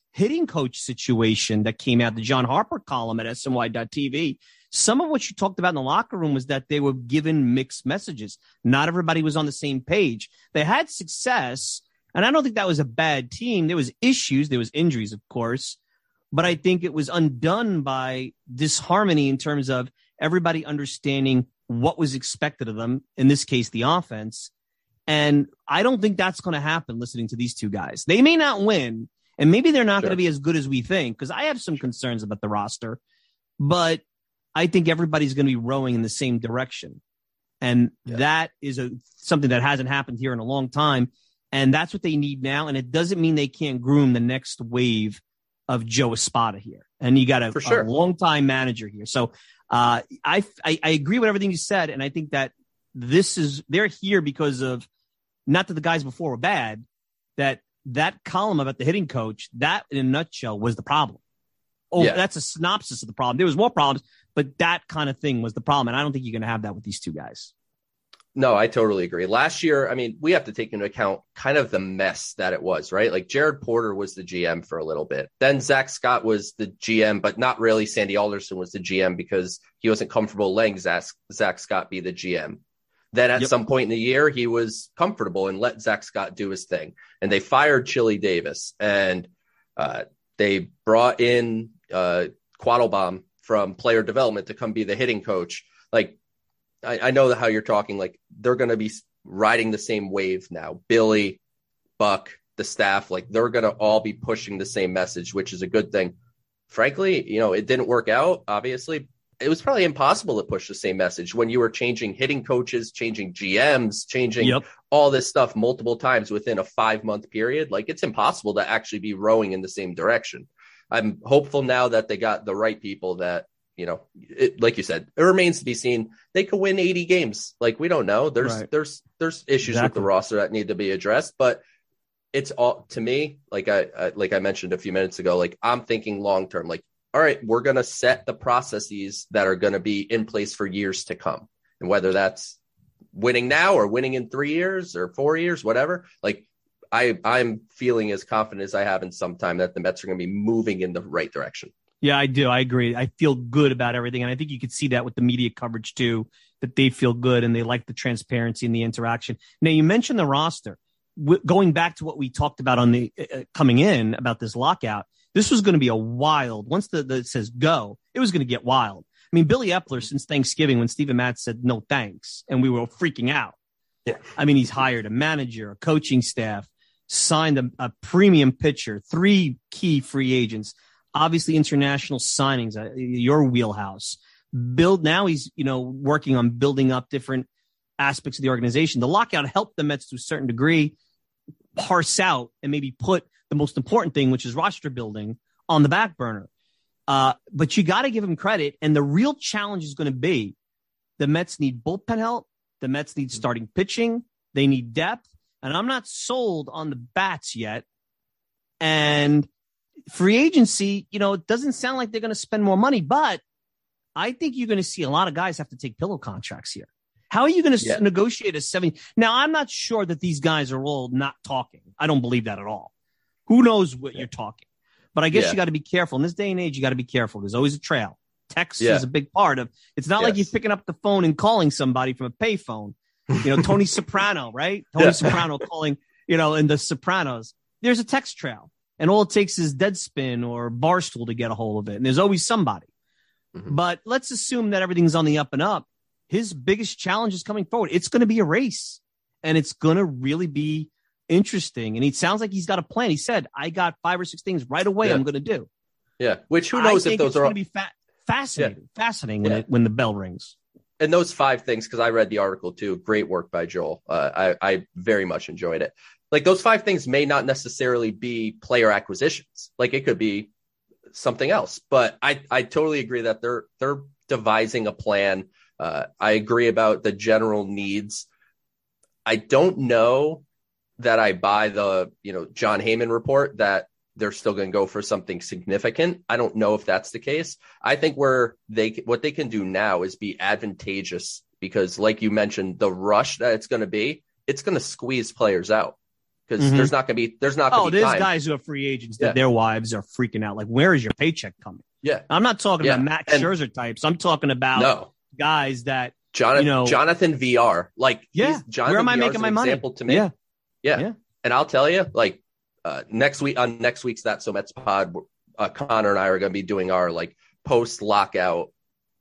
hitting coach situation that came out, the John Harper column at S N Y dot T V, some of what you talked about in the locker room was that they were given mixed messages. Not everybody was on the same page. They had success, and I don't think that was a bad team. There was issues. There was injuries, of course, but I think it was undone by disharmony in terms of everybody understanding what was expected of them, in this case, the offense. And I don't think that's going to happen listening to these two guys. They may not win, and maybe they're not sure. going to be as good as we think, because I have some concerns about the roster, but I think everybody's going to be rowing in the same direction. And yeah. that is a something that hasn't happened here in a long time. And that's what they need now. And it doesn't mean they can't groom the next wave of Joe Espada here. And you got a, sure. a long-time manager here. So uh, I, I I agree with everything you said. And I think that this is, they're here because of, not that the guys before were bad, that that column about the hitting coach, that in a nutshell was the problem. Oh, yeah. That's a synopsis of the problem. There was more problems, but that kind of thing was the problem. And I don't think you're going to have that with these two guys. No, I totally agree. Last year, I mean, we have to take into account kind of the mess that it was, right? Like Jared Porter was the G M for a little bit. Then Zach Scott was the G M, but not really. Sandy Alderson was the G M because he wasn't comfortable letting Zach, Zach Scott be the G M. Then at yep. some point in the year, he was comfortable and let Zach Scott do his thing. And they fired Chili Davis, and uh, they brought in uh, Quattlebaum from player development to come be the hitting coach. Like, I, I know how you're talking, like they're going to be riding the same wave now. Billy, Buck, the staff, like they're going to all be pushing the same message, which is a good thing. Frankly, you know, it didn't work out, obviously. It was probably impossible to push the same message when you were changing hitting coaches, changing G Ms, changing yep. all this stuff multiple times within a five month period. Like it's impossible to actually be rowing in the same direction. I'm hopeful now that they got the right people that, you know, it, like you said, it remains to be seen. They could win eighty games. Like we don't know. There's, right. there's, there's issues exactly. with the roster that need to be addressed, but it's all to me, like I, I like I mentioned a few minutes ago, like I'm thinking long-term, like, all right, we're going to set the processes that are going to be in place for years to come. And whether that's winning now or winning in three years or four years, whatever, like I, I'm feeling as confident as I have in some time that the Mets are going to be moving in the right direction. Yeah, I do. I agree. I feel good about everything. And I think you could see that with the media coverage too, that they feel good and they like the transparency and the interaction. Now, you mentioned the roster. W- going back to what we talked about on the uh, coming in about this lockout, this was going to be a wild, once the, the it says go, it was going to get wild. I mean, Billy Epler, since Thanksgiving, when Steven Matz said no thanks, and we were freaking out. Yeah. I mean, he's hired a manager, a coaching staff, signed a, a premium pitcher, three key free agents, obviously international signings, uh, your wheelhouse. Build now he's, you know, working on building up different aspects of the organization. The lockout helped the Mets to a certain degree parse out and maybe put the most important thing, which is roster building, on the back burner. Uh, but you got to give him credit. And the real challenge is going to be the Mets need bullpen help. The Mets need starting pitching. They need depth. And I'm not sold on the bats yet. And free agency, you know, it doesn't sound like they're going to spend more money, but I think you're going to see a lot of guys have to take pillow contracts here. How are you going to yeah. negotiate a seven? Now, I'm not sure that these guys are all not talking. I don't believe that at all. Who knows what yeah. you're talking? But I guess yeah. you got to be careful. In this day and age, you got to be careful. There's always a trail. Text yeah. is a big part of It's not yes. like you're picking up the phone and calling somebody from a payphone. You know, Tony Soprano, right? Tony yeah. Soprano calling, you know, in The Sopranos. There's a text trail. And all it takes is Deadspin or Barstool to get a hold of it. And there's always somebody. Mm-hmm. But let's assume that everything's on the up and up. His biggest challenge is coming forward. It's going to be a race. And it's going to really be interesting. And it sounds like he's got a plan. He said, I got five or six things right away yeah. I'm going to do. Yeah. Which who knows I if those it's are going to be fa- fascinating. Yeah. Fascinating when, yeah. it, when the bell rings. And those five things, because I read the article too. Great work by Joel. Uh, I, I very much enjoyed it. Like those five things may not necessarily be player acquisitions. Like it could be something else. But I, I totally agree that they're they're devising a plan. Uh, I agree about the general needs. I don't know that I buy the, you know, John Heyman report that they're still going to go for something significant. I don't know if that's the case. I think where they, what they can do now is be advantageous because like you mentioned, the rush that it's going to be, it's going to squeeze players out. because Mhm. there's not going to be there's not going Oh, to be there's time. guys who are free agents that Yeah. their wives are freaking out. Like, where is your paycheck coming? Yeah, I'm not talking Yeah. about Max And- Scherzer types. I'm talking about no, guys that, Jonathan, you know- Jonathan V R, like yeah, he's, Jonathan where am I V R is making an my money? example to me. Yeah. Yeah. Yeah. And I'll tell you, like uh, next week on next week's That So Mets pod, uh, Connor and I are going to be doing our like post lockout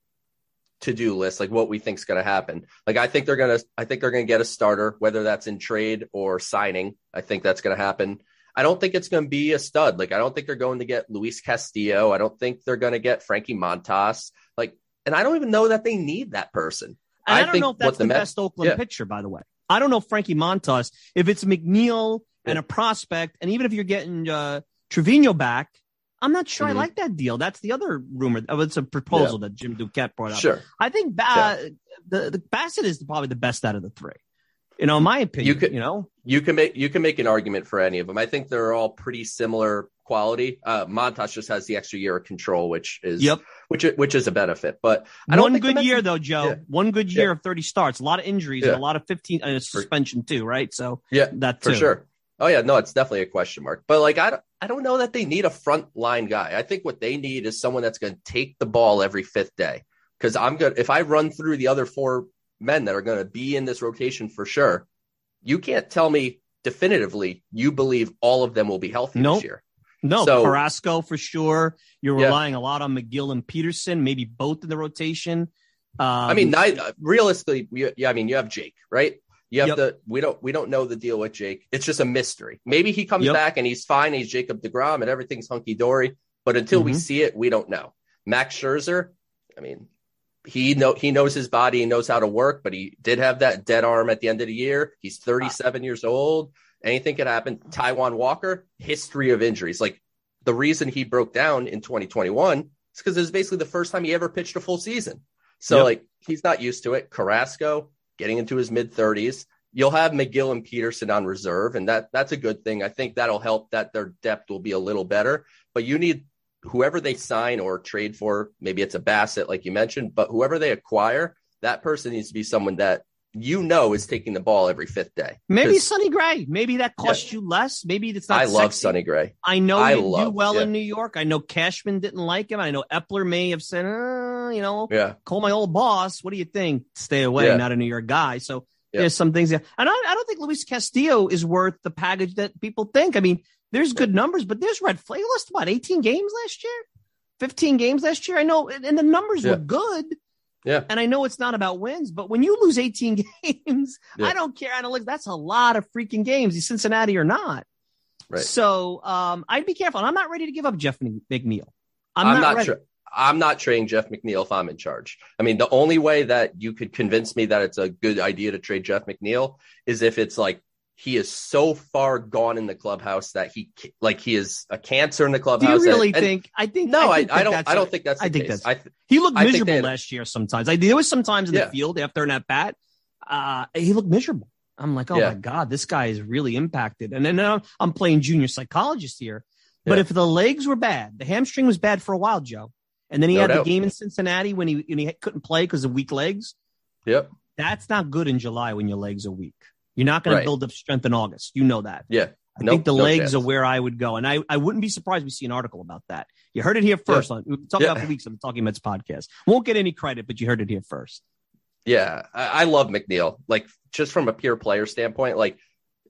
to-do list, like what we think is going to happen. Like, I think they're going to, I think they're going to get a starter, whether that's in trade or signing. I think that's going to happen. I don't think it's going to be a stud. Like, I don't think they're going to get Luis Castillo. I don't think they're going to get Frankie Montas. Like, and I don't even know that they need that person. And I, don't think know if what that's the, Mets- best Oakland yeah. pitcher, by the way. I don't know Frankie Montas. If it's McNeil and Yeah. a prospect, and even if you're getting uh, Trevino back, I'm not sure Mhm. I like that deal. That's the other rumor. Oh, it's a proposal that Jim Duquette brought up. Sure. I think ba- the, the Bassett is probably the best out of the three. You know, in my opinion, You could- you know, You can make you can make an argument for any of them. I think they're all pretty similar quality. Uh, Montas just has the extra year of control, which is Yep. which which is a benefit. But I don't one think the good Mets- year though, Joe. Yeah. One good year Yeah. of thirty starts, a lot of injuries Yeah. and a lot of fifteen and a suspension too, right? So Yeah, that for too. sure. Oh yeah, no, it's definitely a question mark. But like I don't, I don't know that they need a front line guy. I think what they need is someone that's going to take the ball every fifth day. Because I'm good if I run through the other four men that are going to be in this rotation for sure. You can't tell me definitively you believe all of them will be healthy Nope. this year. No, So- Carrasco for sure. You're Yeah. relying a lot on McGill and Peterson, maybe both in the rotation. Um, I mean, ni- realistically, we, yeah, I mean, you have Jake, right? You have Yep. the we don't we don't know the deal with Jake. It's just a mystery. Maybe he comes Yep. back and he's fine. He's Jacob deGrom and everything's hunky dory. But until we Mhm. see it, we don't know. Max Scherzer, I mean, he know he knows his body, he knows how to work, but he did have that dead arm at the end of the year. He's thirty-seven years old. Anything could happen. Taijuan Walker, history of injuries. Like the reason he broke down in twenty twenty-one is because it was basically the first time he ever pitched a full season. So Yep. like he's not used to it. Carrasco getting into his mid thirties. You'll have McGill and Peterson on reserve, and that that's a good thing. I think that'll help that their depth will be a little better. But you need whoever they sign or trade for, maybe it's a Bassett, like you mentioned, but whoever they acquire, that person needs to be someone that you know is taking the ball every fifth day. maybe 'Cause Sonny Gray. Maybe that costs you less. Maybe it's not I love sexy. Sonny Gray. I know I you do love- well yeah. in New York. I know Cashman didn't like him. I know Epler may have said, uh, you know, Yeah. call my old boss. What do you think? Stay away, Yeah. not a New York guy. So Yeah. there's some things there. And I, I don't think Luis Castillo is worth the package that people think. I mean, there's good numbers, but there's red flag. He lost, what, eighteen games last year? fifteen games last year? I know, and and the numbers Yeah. were good. Yeah. And I know it's not about wins, but when you lose eighteen games, Yeah. I don't care. Analytics, that's a lot of freaking games, you Cincinnati or not. Right. So um, I'd be careful. And I'm not ready to give up Jeff McNeil. I'm, I'm, not, not, ready. sure. I'm not trading Jeff McNeil if I'm in charge. I mean, the only way that you could convince me that it's a good idea to trade Jeff McNeil is if it's like he is so far gone in the clubhouse that he like he is a cancer in the Do clubhouse. you really and- and think? I think No, I, think I that don't. that's I don't a- think that's. The I think case. that's. I th- He looked I think miserable they- last year. Sometimes, like there was sometimes in Yeah. the field after an at bat, uh, he looked miserable. I'm like, oh Yeah. my god, this guy is really impacted. And then I'm, I'm playing junior psychologist here. But Yeah. if the legs were bad, the hamstring was bad for a while, Joe. And then he No had doubt. the game in Cincinnati when he when he couldn't play because of weak legs. Yep. That's not good in July when your legs are weak. You're not going Right. to build up strength in August. You know that. Yeah. I Nope, think the no legs chance. are where I would go. And I, I wouldn't be surprised we see an article about that. You heard it here first. On, we've been talking Yeah. about for weeks on the Talking Mets podcast. Won't get any credit, but you heard it here first. Yeah, I, I love McNeil. Like just from a pure player standpoint, like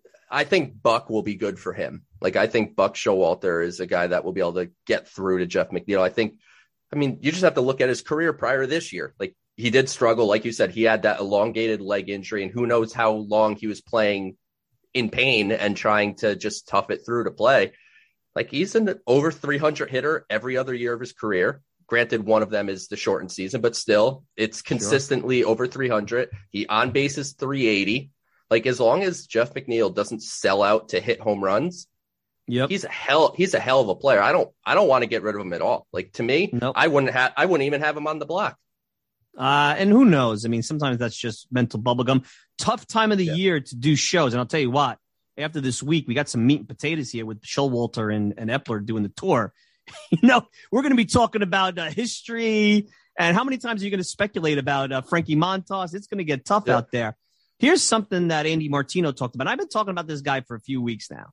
I think Buck will be good for him. Like I think Buck Showalter is a guy that will be able to get through to Jeff McNeil. I think, I mean, you just have to look at his career prior to this year. Like he did struggle, like you said, he had that elongated leg injury, and who knows how long he was playing in pain and trying to just tough it through to play. Like he's an over three hundred hitter every other year of his career. Granted, one of them is the shortened season, but still, it's consistently sure. over three hundred. He on base is three eighty. Like as long as Jeff McNeil doesn't sell out to hit home runs, Yep. he's a hell. He's a hell of a player. I don't. I don't want to get rid of him at all. Like to me, Nope. I wouldn't have. I wouldn't even have him on the block. Uh, and who knows? I mean, sometimes that's just mental bubblegum. Tough time of the Yeah. year to do shows. And I'll tell you what, after this week, we got some meat and potatoes here with Showalter and, and Epler doing the tour. You know, we're going to be talking about uh, history and how many times are you going to speculate about uh, Frankie Montas? It's going to get tough Yeah. out there. Here's something that Andy Martino talked about. I've been talking about this guy for a few weeks now.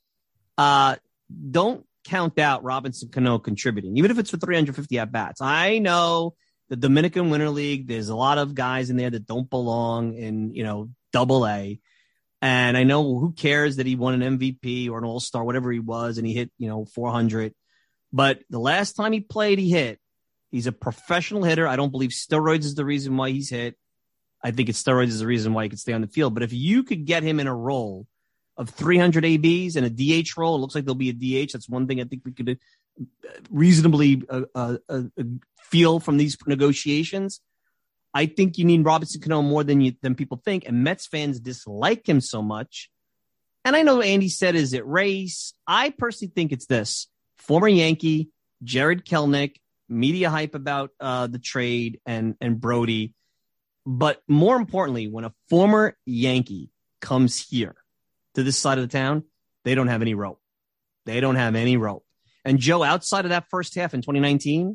Uh, don't count out Robinson Cano contributing, even if it's for three hundred fifty at-bats. I know the Dominican Winter League, there's a lot of guys in there that don't belong in, you know, double A. And I know who cares that he won an M V P or an all-star, whatever he was, and he hit, you know, four hundred. But the last time he played, he hit. He's a professional hitter. I don't believe steroids is the reason why he's hit. I think it's steroids is the reason why he could stay on the field. But if you could get him in a role of three hundred A Bs and a D H role, it looks like there'll be a D H. That's one thing I think we could reasonably uh, uh, uh, feel from these negotiations. I think you need Robinson Cano more than you, than people think, and Mets fans dislike him so much. And I know Andy said, is it race? I personally think it's this. Former Yankee, Jared Kelenic, media hype about uh, the trade and, and Brody. But more importantly, when a former Yankee comes here to this side of the town, they don't have any rope. They don't have any rope. And Joe, outside of that first half in twenty nineteen,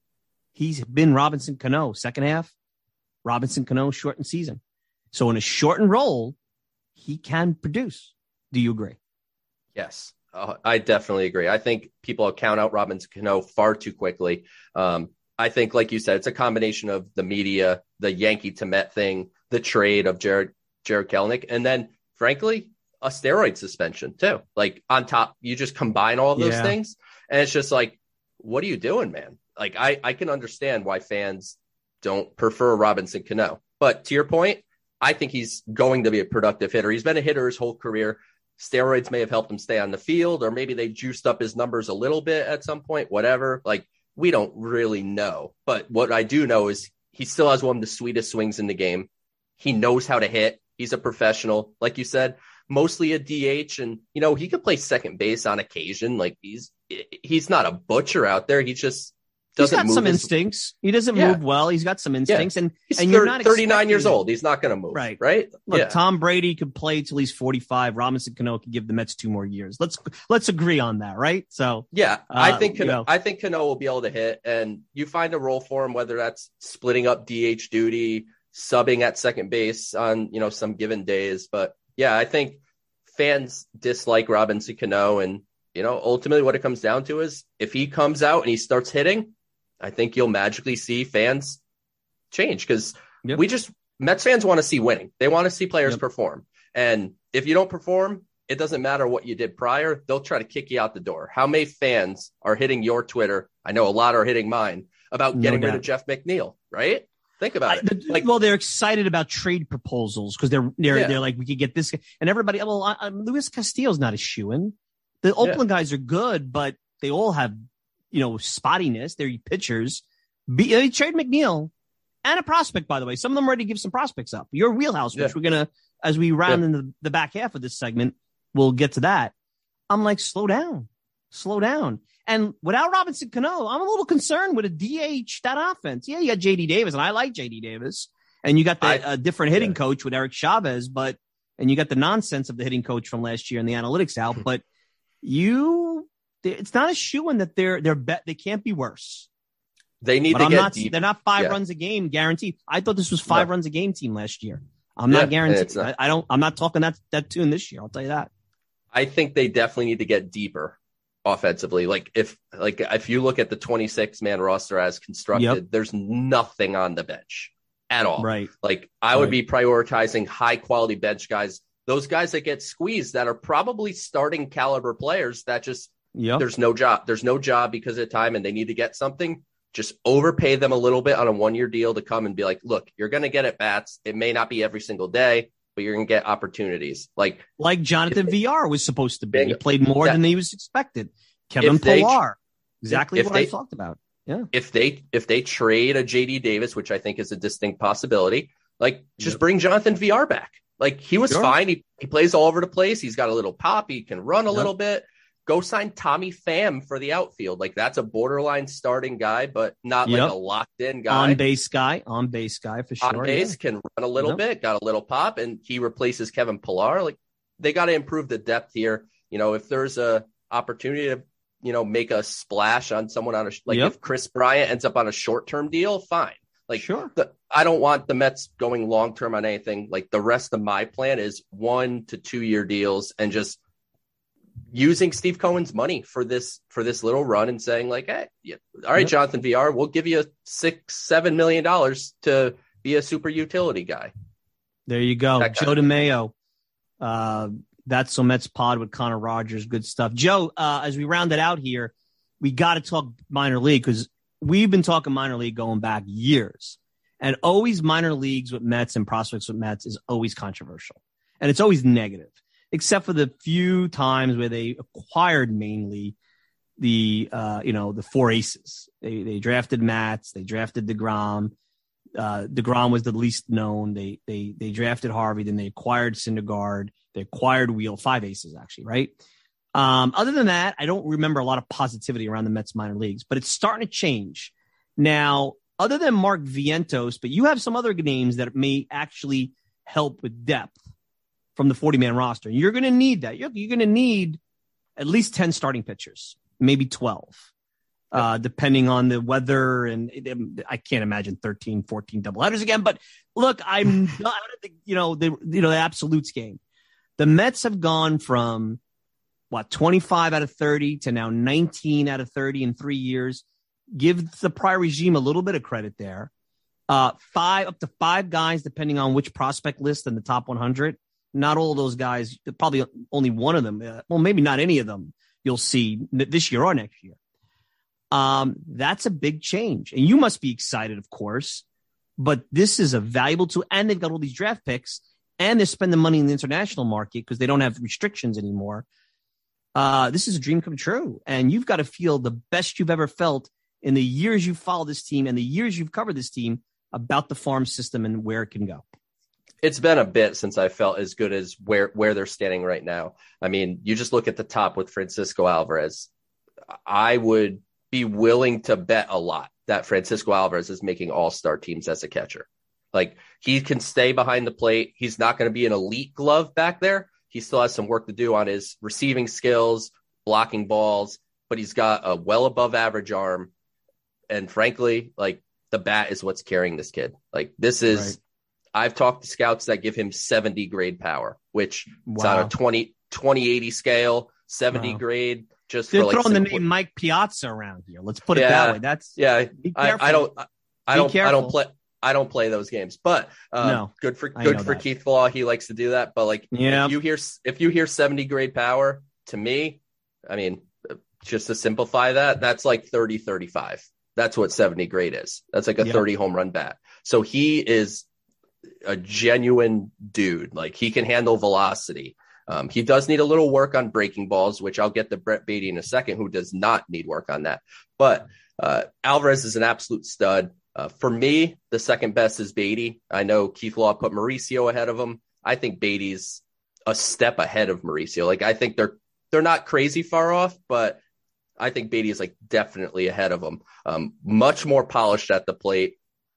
he's been Robinson Cano. Second half, Robinson Cano, shortened season. So in a shortened role, he can produce. Do you agree? Yes, uh, I definitely agree. I think people count out Robinson Cano far too quickly. Um, I think, like you said, it's a combination of the media, the Yankee to Met thing, the trade of Jared Jared Kelenic, and then, frankly, a steroid suspension too. Like on top, you just combine all of those yeah. things, and it's just like, what are you doing, man? Like I, I can understand why fans don't prefer Robinson Cano, but to your point, I think he's going to be a productive hitter. He's been a hitter his whole career. Steroids may have helped him stay on the field, or maybe they juiced up his numbers a little bit at some point. Whatever, like. We don't really know, but what I do know is he still has one of the sweetest swings in the game. He knows how to hit. He's a professional, like you said, mostly a D H, and you know he could play second base on occasion. Like he's he's not a butcher out there. He just doesn't. He's got move some his... instincts. He doesn't yeah. move well. He's got some instincts, yeah. and he's and thir- you're not thirty-nine years him. old. He's not going to move. Right, right. Look, yeah. Tom Brady could play till he's forty-five. Robinson Cano could give the Mets two more years. Let's let's agree on that, right? So yeah, uh, I think Cano, you know. I think Cano will be able to hit, and you find a role for him, whether that's splitting up D H duty, subbing at second base on you know some given days. But yeah, I think fans dislike Robinson Cano, and you know ultimately what it comes down to is if he comes out and he starts hitting, I think you'll magically see fans change because yep. we just Mets fans want to see winning. They want to see players yep. perform. And if you don't perform, it doesn't matter what you did prior. They'll try to kick you out the door. How many fans are hitting your Twitter? I know a lot are hitting mine about getting no rid of Jeff McNeil, right? Think about I, it. the, like, well, they're excited about trade proposals because they're they're yeah. they're like, we could get this, and everybody. Well, I, I, Luis Castillo's not a shoo-in. The Oakland yeah. guys are good, but they all have you know spottiness. They're pitchers. Be, uh, trade McNeil and a prospect, by the way. Some of them are ready to give some prospects up. Your wheelhouse, which yeah. we're gonna, as we round yeah. into the back half of this segment, we'll get to that. I'm like, slow down, slow down. And without Robinson Cano, I'm a little concerned with a D H that offense. Yeah, you got J D Davis, and I like J D Davis, and you got the I, uh, different hitting yeah. coach with Eric Chavez, but and you got the nonsense of the hitting coach from last year and the analytics out. But you, it's not a shoo-in that they're they're bet they can't be worse. They need but to I'm get not, deep. They're not five yeah. runs a game guaranteed. I thought this was five no. runs a game team last year. I'm yeah, not guaranteed. Not. I, I don't. I'm not talking that that tune this year. I'll tell you that. I think they definitely need to get deeper offensively. Like if like if you look at the twenty-six man roster as constructed, yep. there's nothing on the bench at all. Right. Like I right. would be prioritizing high quality bench guys. Those guys that get squeezed that are probably starting caliber players that just yep. there's no job. There's no job because of time and they need to get something. Just overpay them a little bit on a one-year deal to come and be like, look, you're going to get at bats. It may not be every single day, but you're going to get opportunities. Like like Jonathan if, V R was supposed to be. He played more that, than he was expected. Kevin they, Pillar, exactly if what they, I talked about. Yeah. If they if they trade a J D Davis, which I think is a distinct possibility, like just yep. bring Jonathan V R back. Like he was sure. fine. He he plays all over the place. He's got a little pop. He can run a yep. little bit. Go sign Tommy Pham for the outfield. Like that's a borderline starting guy, but not yep. like a locked in guy. On base guy, on base guy for sure. On base yeah. can run a little yep. bit, got a little pop, and he replaces Kevin Pillar. Like they got to improve the depth here. You know, if there's a opportunity to, you know, make a splash on someone on a like yep. if Chris Bryant ends up on a short term deal, fine. Like, sure. the, I don't want the Mets going long term on anything. Like, the rest of my plan is one to two year deals and just using Steve Cohen's money for this for this little run and saying like, hey, yeah, all right, yep. Jonathan V R, we'll give you six, seven million dollars to be a super utility guy. There you go. Joe DeMayo. Uh, that's So Mets Pod with Connor Rogers. Good stuff. Joe, uh, as we round it out here, we got to talk minor league because we've been talking minor league going back years. And always minor leagues with Mets and prospects with Mets is always controversial. And it's always negative, except for the few times where they acquired mainly the, uh, you know, the four aces. They they drafted Matz, they drafted DeGrom. Uh, DeGrom was the least known. They they they drafted Harvey, then they acquired Syndergaard. They acquired Wheel, five aces actually, right? Um, other than that, I don't remember a lot of positivity around the Mets minor leagues, but it's starting to change now. Other than Mark Vientos, but you have some other names that may actually help with depth from the forty-man roster. You're going to need that. You're, you're going to need at least ten starting pitchers, maybe twelve, yep. uh, depending on the weather. And it, I can't imagine thirteen, fourteen doubleheaders again. But look, I'm not out of the, you know, the, you know, the absolutes game. The Mets have gone from, what, twenty-five out of thirty to now nineteen out of thirty in three years. Give the prior regime a little bit of credit there. Uh, five up to five guys, depending on which prospect list in the top one hundred. Not all of those guys, probably only one of them. Uh, well, maybe not any of them you'll see this year or next year. Um, that's a big change. And you must be excited, of course. But this is a valuable tool. And they've got all these draft picks. And they're spending money in the international market because they don't have restrictions anymore. Uh, this is a dream come true. And you've got to feel the best you've ever felt in the years you've followed this team and the years you've covered this team about the farm system and where it can go. It's been a bit since I felt as good as where, where they're standing right now. I mean, you just look at the top with Francisco Alvarez. I would be willing to bet a lot that Francisco Alvarez is making all-star teams as a catcher. Like, he can stay behind the plate. He's not going to be an elite glove back there. He still has some work to do on his receiving skills, blocking balls, but he's got a well above average arm. And frankly, like, the bat is what's carrying this kid. Like, this is, right. I've talked to scouts that give him seventy grade power, which wow. is on a twenty, twenty eighty scale, seventy wow. grade. Just They're for like throwing the name point. Mike Piazza around here. Let's put yeah, it that way. That's yeah. I, I don't, I, I don't, careful. I don't play. I don't play those games, but um, no, good for good for that. Keith Flaw. He likes to do that. But like, yeah. if you hear if you hear seventy grade power, to me, I mean, just to simplify that, that's like thirty, thirty-five. That's what seventy grade is. That's like a yep. thirty home run bat. So he is a genuine dude. Like, he can handle velocity. Um, he does need a little work on breaking balls, which I'll get to Brett Beatty in a second, who does not need work on that. But uh, Alvarez is an absolute stud. Uh, for me, the second best is Beatty. I know Keith Law put Mauricio ahead of him. I think Beatty's a step ahead of Mauricio. Like, I think they're they're not crazy far off, but I think Beatty is like definitely ahead of him. Um, much more polished at the plate.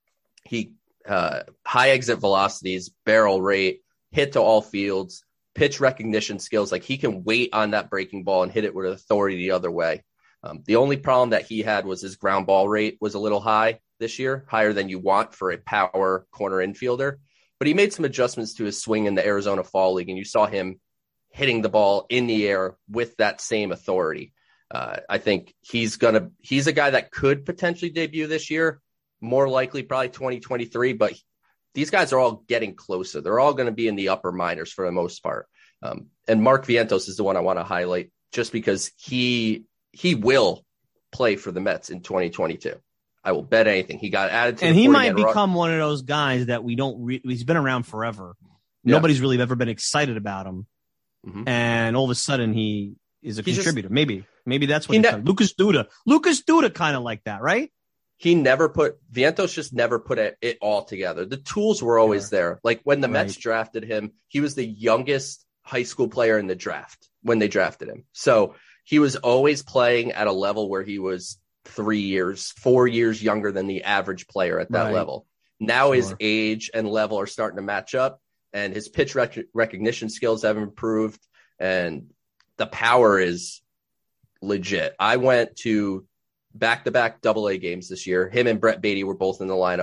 He uh, high exit velocities, barrel rate, hit to all fields, pitch recognition skills. Like, he can wait on that breaking ball and hit it with authority the other way. Um, the only problem that he had was his ground ball rate was a little high this year, higher than you want for a power corner infielder. But he made some adjustments to his swing in the Arizona Fall League, and you saw him hitting the ball in the air with that same authority. Uh, I think he's going to, he's a guy that could potentially debut this year, more likely probably twenty twenty-three, but these guys are all getting closer. They're all going to be in the upper minors for the most part. Um, and Mark Vientos is the one I want to highlight just because he, he will play for the Mets in twenty twenty-two. I will bet anything. He got added to and the he might rock. become one of those guys that we don't, re- he's been around forever. Yeah. Nobody's really ever been excited about him. Mm-hmm. And all of a sudden he is a he contributor. Just, maybe, maybe that's what he he's ne- done. Lucas Duda, Lucas Duda kind of like that, right? He never put Vientos just never put it, it all together. The tools were always sure. there. Like, when the right. Mets drafted him, he was the youngest high school player in the draft when they drafted him. So he was always playing at a level where he was three years, four years younger than the average player at that right. level. Now sure. his age and level are starting to match up, and his pitch rec- recognition skills have improved, and the power is legit. I went to back-to-back double A games this year. Him and Brett Beatty were both in the lineup,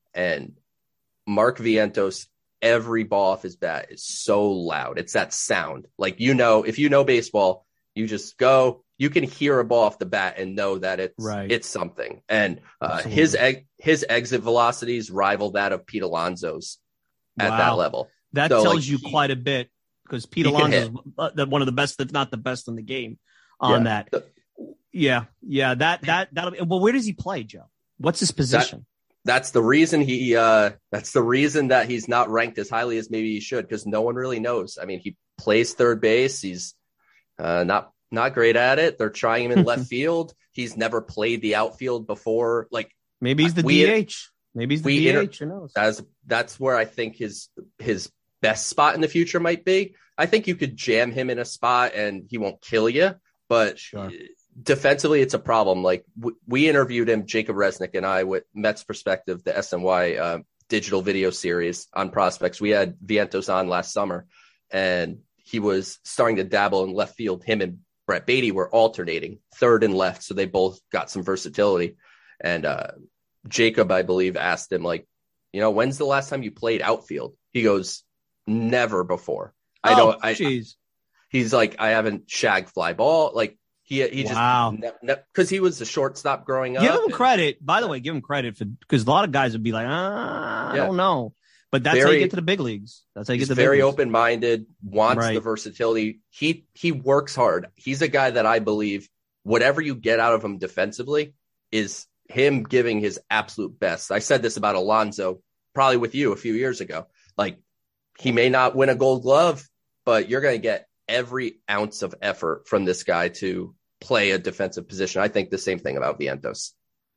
And Mark Vientos, every ball off his bat is so loud. It's that sound. Like, you know, if you know baseball, you just go, you can hear a ball off the bat and know that it's right. it's something. And uh, his his exit velocities rival that of Pete Alonso's at wow. that level. That so, tells like, you he, quite a bit, because Pete Alonso is one of the best, if not the best in the game on yeah. that. Yeah. Yeah. That, that, that'll be, well, where does he play, Joe? What's his position? That, that's the reason he, uh, that's the reason that he's not ranked as highly as maybe he should, because no one really knows. I mean, he plays third base. He's uh, not, not great at it. They're trying him in left field. He's never played the outfield before. Like, maybe he's the we, D H. Maybe he's the we D H. Inter- Who knows? That's, that's where I think his, his best spot in the future might be. I think you could jam him in a spot and he won't kill you, but sure. defensively, it's a problem. Like, w- we interviewed him, Jacob Resnick and I, with Mets Perspective, the S N Y uh, digital video series on prospects. We had Vientos on last summer, and he was starting to dabble in left field. Him and Brett Beatty were alternating third and left, so they both got some versatility. And uh, Jacob, I believe, asked him, like, you know, when's the last time you played outfield? He goes, never before. I oh, don't. I, geez. He's like, I haven't shagged fly ball. Like, he he just wow. because ne- ne- he was a shortstop growing up. Give him and, credit. By the way, give him credit for, because a lot of guys would be like, ah, I yeah. don't know. But that's very, how you get to the big leagues. That's how you he's get to the very big leagues. open-minded, wants right. the versatility. He he works hard. He's a guy that I believe whatever you get out of him defensively is him giving his absolute best. I said this about Alonso, probably with you a few years ago. Like, he may not win a Gold Glove, but you're going to get every ounce of effort from this guy to play a defensive position. I think the same thing about Vientos.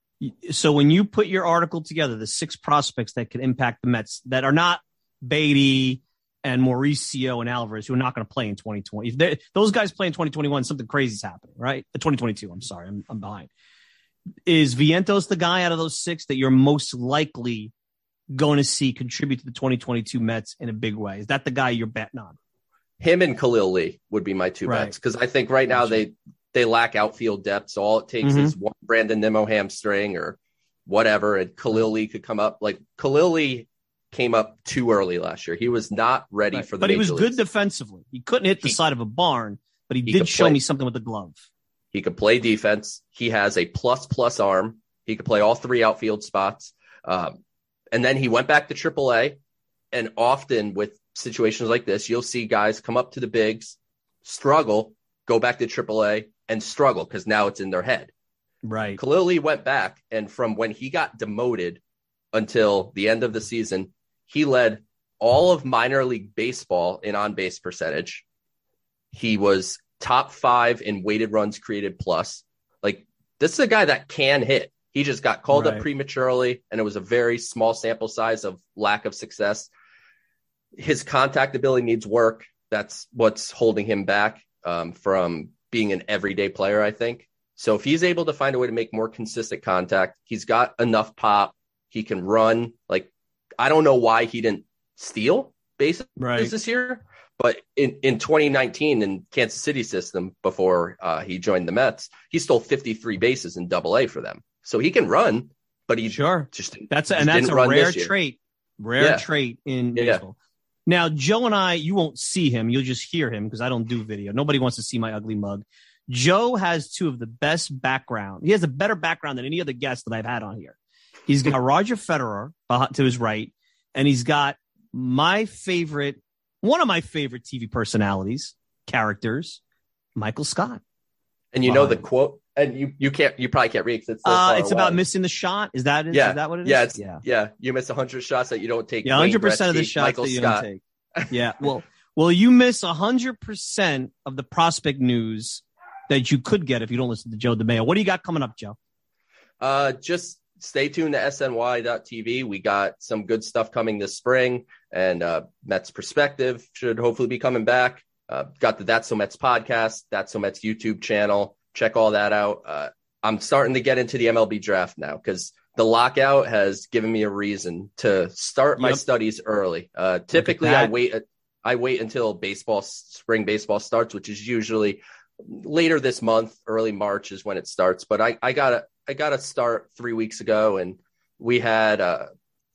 So when you put your article together, the six prospects that could impact the Mets that are not Beatty and Mauricio and Alvarez, who are not going to play in twenty twenty. If those guys play in twenty twenty-one, something crazy is happening, right? twenty twenty-two, I'm sorry, I'm, I'm behind. Is Vientos the guy out of those six that you're most likely going to see contribute to the twenty twenty-two Mets in a big way? Is that the guy you're betting on? Him and Khalil Lee would be my two right. bets, because I think right now they they lack outfield depth. So all it takes mm-hmm. is one Brandon Nimmo hamstring or whatever, and Khalil Lee could come up. Like, Khalil Lee came up too early last year. He was not ready right. for the But he was leagues. good defensively. He couldn't hit the he, side of a barn, but he, he did show play. me something with the glove. He could play defense. He has a plus plus arm. He could play all three outfield spots. Um, and then he went back to triple A. And often with situations like this, you'll see guys come up to the bigs, struggle, go back to triple A, and struggle because now it's in their head. Right. Khalil Lee went back, and from when he got demoted until the end of the season, he led all of minor league baseball in on-base percentage. He was top five in weighted runs created plus. Like, this is a guy that can hit. He just got called right. up prematurely, and it was a very small sample size of lack of success. His contact ability needs work. That's what's holding him back um, from being an everyday player, I think. So if he's able to find a way to make more consistent contact, he's got enough pop. He can run. Like, I don't know why he didn't steal bases right. this year, but in, in twenty nineteen in Kansas City system before uh, he joined the Mets, he stole fifty-three bases in double A for them. So he can run, but he sure. just that's a, just and that's a rare trait, rare yeah. trait in yeah. baseball. Now, Joe and I, you won't see him. You'll just hear him because I don't do video. Nobody wants to see my ugly mug. Joe has two of the best background. He has a better background than any other guest that I've had on here. He's got Roger Federer to his right, and he's got my favorite, one of my favorite T V personalities, characters, Michael Scott. And you know the quote, and you, you can't, you probably can't read because it's so uh, far it's away. about missing the shot. Is that is, yeah. is that what it is? Yeah, it's, yeah, yeah. You miss one hundred shots that you don't take. Yeah, one hundred percent of the Gretzky, shots Michael that you Scott. don't take. Yeah, well, well, you miss one hundred percent of the prospect news that you could get if you don't listen to Joe DeMayo. What do you got coming up, Joe? Uh, just stay tuned to S N Y dot T V. We got some good stuff coming this spring, and uh, Mets Perspective should hopefully be coming back. Uh, got the That's So Mets podcast, That's So Mets YouTube channel. Check all that out. Uh, I'm starting to get into the M L B draft now because the lockout has given me a reason to start my Yep. studies early. Uh, typically, I wait. I wait until baseball, spring baseball starts, which is usually later this month. Early March is when it starts. But I, I gotta, I gotta start three weeks ago, and we had uh,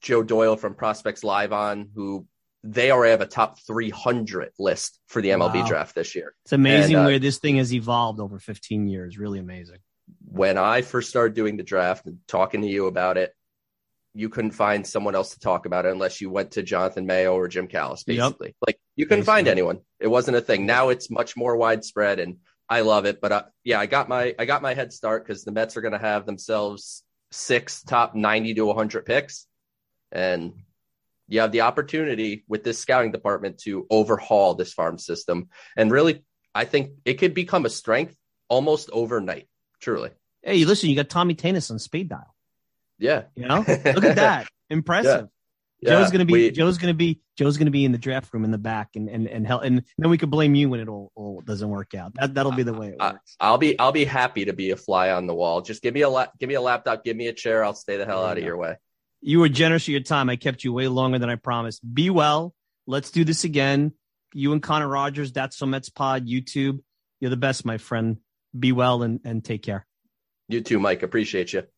Joe Doyle from Prospects Live on, who they already have a top three hundred list for the M L B Wow. draft this year. It's amazing And, uh, where this thing has evolved over fifteen years. Really amazing. When I first started doing the draft and talking to you about it, you couldn't find someone else to talk about it unless you went to Jonathan Mayo or Jim Callis, basically. Yep. Like, you couldn't basically. find anyone. It wasn't a thing. Now it's much more widespread, and I love it. But uh, yeah, I got my I got my head start because the Mets are going to have themselves six top ninety to one hundred picks, and you have the opportunity with this scouting department to overhaul this farm system. And really, I think it could become a strength almost overnight, truly. Hey, listen, you got Tommy Tanis on speed dial. Yeah. You know, look at that. Impressive. Yeah. Joe's Yeah. gonna be we, Joe's gonna be Joe's gonna be in the draft room in the back and and and help, and then we could blame you when it all, all doesn't work out. That that'll be the way it works. I, I'll be I'll be happy to be a fly on the wall. Just give me a la- give me a laptop, give me a chair. I'll stay the hell out of your way. You were generous with your time. I kept you way longer than I promised. Be well. Let's do this again. You and Connor Rogers, That's So Mets Pod, YouTube. You're the best, my friend. Be well and, and take care. You too, Mike. Appreciate you.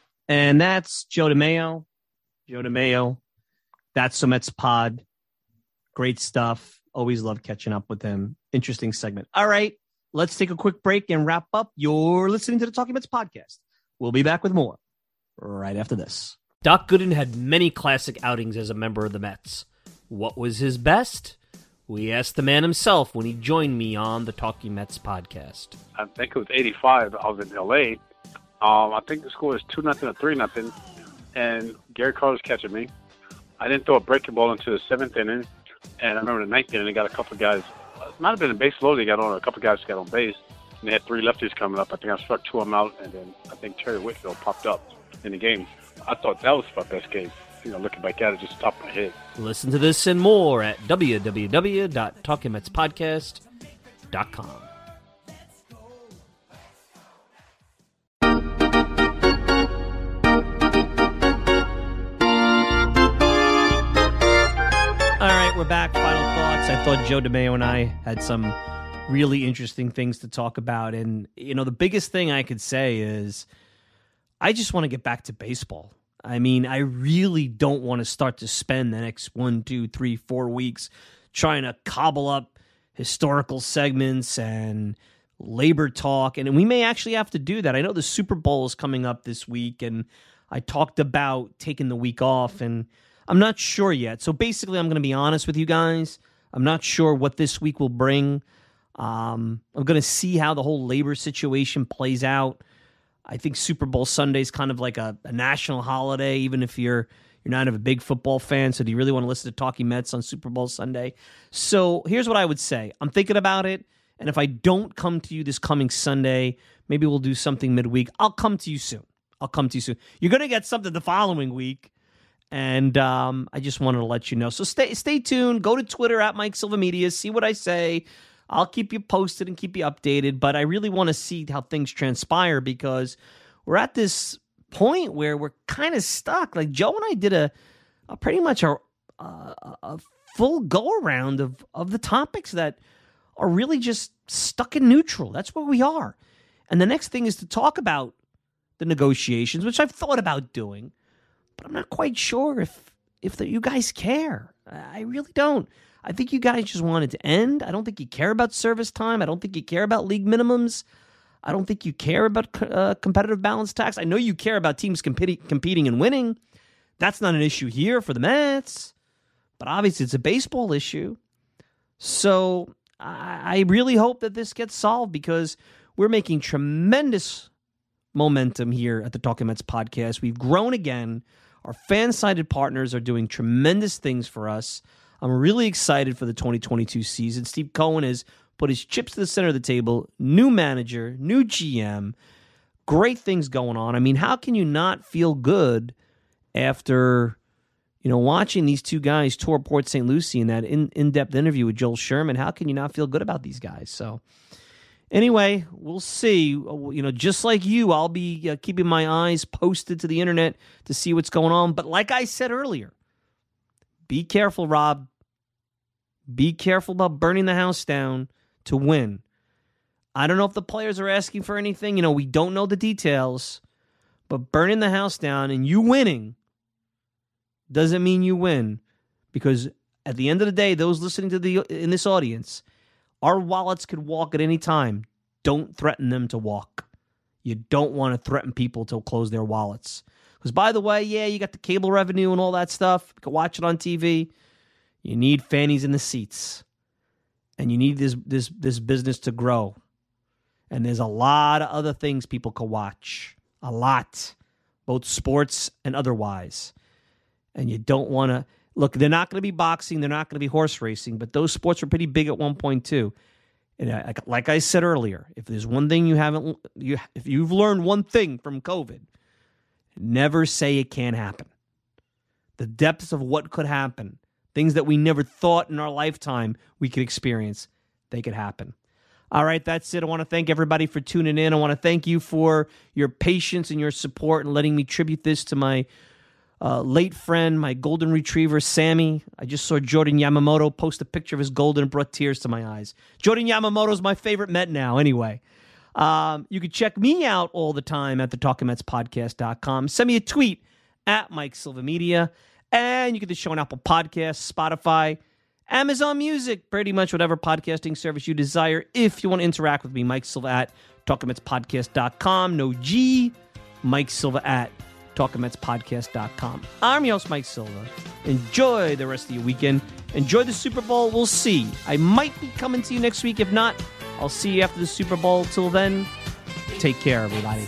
And that's Joe DeMayo. Joe DeMayo. That's So Mets Pod. Great stuff. Always love catching up with him. Interesting segment. All right. Let's take a quick break and wrap up. You're listening to the Talking Mets podcast. We'll be back with more right after this. Doc Gooden had many classic outings as a member of the Mets. What was his best? We asked the man himself when he joined me on the Talking Mets podcast. I think it was eighty-five. I was in L A. Um, I think the score was two nothing or three nothing, and Gary Carter's catching me. I didn't throw a breaking ball into the seventh inning, and I remember the ninth inning, they got a couple of guys. It might have been a base load. They got on a couple of guys got on base, and they had three lefties coming up. I think I struck two of them out, and then I think Terry Whitfield popped up in the game. I thought that was my best game. You know, looking back at it, just top of my head. Listen to this and more at w w w dot talking mets podcast dot com. All right, we're back. Final thoughts. I thought Joe DeMayo and I had some really interesting things to talk about. And, you know, the biggest thing I could say is I just want to get back to baseball. I mean, I really don't want to start to spend the next one, two, three, four weeks trying to cobble up historical segments and labor talk. And we may actually have to do that. I know the Super Bowl is coming up this week, and I talked about taking the week off, and I'm not sure yet. So basically, I'm going to be honest with you guys. I'm not sure what this week will bring. Um, I'm going to see how the whole labor situation plays out. I think Super Bowl Sunday is kind of like a, a national holiday, even if you're you're not a big football fan. So do you really want to listen to Talking Mets on Super Bowl Sunday? So here's what I would say. I'm thinking about it, and if I don't come to you this coming Sunday, maybe we'll do something midweek. I'll come to you soon. I'll come to you soon. You're going to get something the following week, and um, I just wanted to let you know. So stay stay tuned. Go to Twitter at Mike Silva Media. See what I say. I'll keep you posted and keep you updated, but I really want to see how things transpire because we're at this point where we're kind of stuck. Like Joe and I did a, a pretty much a, a, a full go-around of, of the topics that are really just stuck in neutral. That's where we are. And the next thing is to talk about the negotiations, which I've thought about doing, but I'm not quite sure if, if the, you guys care. I really don't. I think you guys just want it to end. I don't think you care about service time. I don't think you care about league minimums. I don't think you care about uh, competitive balance tax. I know you care about teams competi- competing and winning. That's not an issue here for the Mets, but obviously it's a baseball issue. So I, I really hope that this gets solved because we're making tremendous momentum here at the Talking Mets podcast. We've grown again. Our fan-sided partners are doing tremendous things for us. I'm really excited for the twenty twenty-two season. Steve Cohen has put his chips to the center of the table. New manager, new G M, great things going on. I mean, how can you not feel good after, you know, watching these two guys tour Port Saint Lucie in that in, in-depth interview with Joel Sherman? How can you not feel good about these guys? So anyway, we'll see. You know, just like you, I'll be uh, keeping my eyes posted to the internet to see what's going on. But like I said earlier, be careful, Rob. Be careful about burning the house down to win. I don't know if the players are asking for anything. You know, we don't know the details. But burning the house down and you winning, doesn't mean you win, because at the end of the day, those listening to the in this audience, our wallets could walk at any time. Don't threaten them to walk. You don't want to threaten people to close their wallets. Because, by the way, yeah, you got the cable revenue and all that stuff. You can watch it on T V. You need fannies in the seats. And you need this this this business to grow. And there's a lot of other things people can watch. A lot. Both sports and otherwise. And you don't want to... Look, they're not going to be boxing. They're not going to be horse racing. But those sports were pretty big at one point, too. And I, like I said earlier, if there's one thing you haven't... You, if you've learned one thing from COVID, never say it can't happen. The depths of what could happen, things that we never thought in our lifetime we could experience, they could happen. All right, that's it. I want to thank everybody for tuning in. I want to thank you for your patience and your support and letting me tribute this to my uh, late friend, my golden retriever, Sammy. I just saw Jordan Yamamoto post a picture of his golden and brought tears to my eyes. Jordan Yamamoto is my favorite Met now, anyway. Um, you can check me out all the time at the talking mets podcast dot com. Send me a tweet at Mike Silva Media. And you get the show on Apple Podcasts, Spotify, Amazon Music, pretty much whatever podcasting service you desire. If you want to interact with me, Mike Silva at talking mets podcast dot com. No G, Mike Silva at talking mets podcast dot com. I'm your host, Mike Silva. Enjoy the rest of your weekend. Enjoy the Super Bowl. We'll see. I might be coming to you next week. If not, I'll see you after the Super Bowl. Till then, take care, everybody.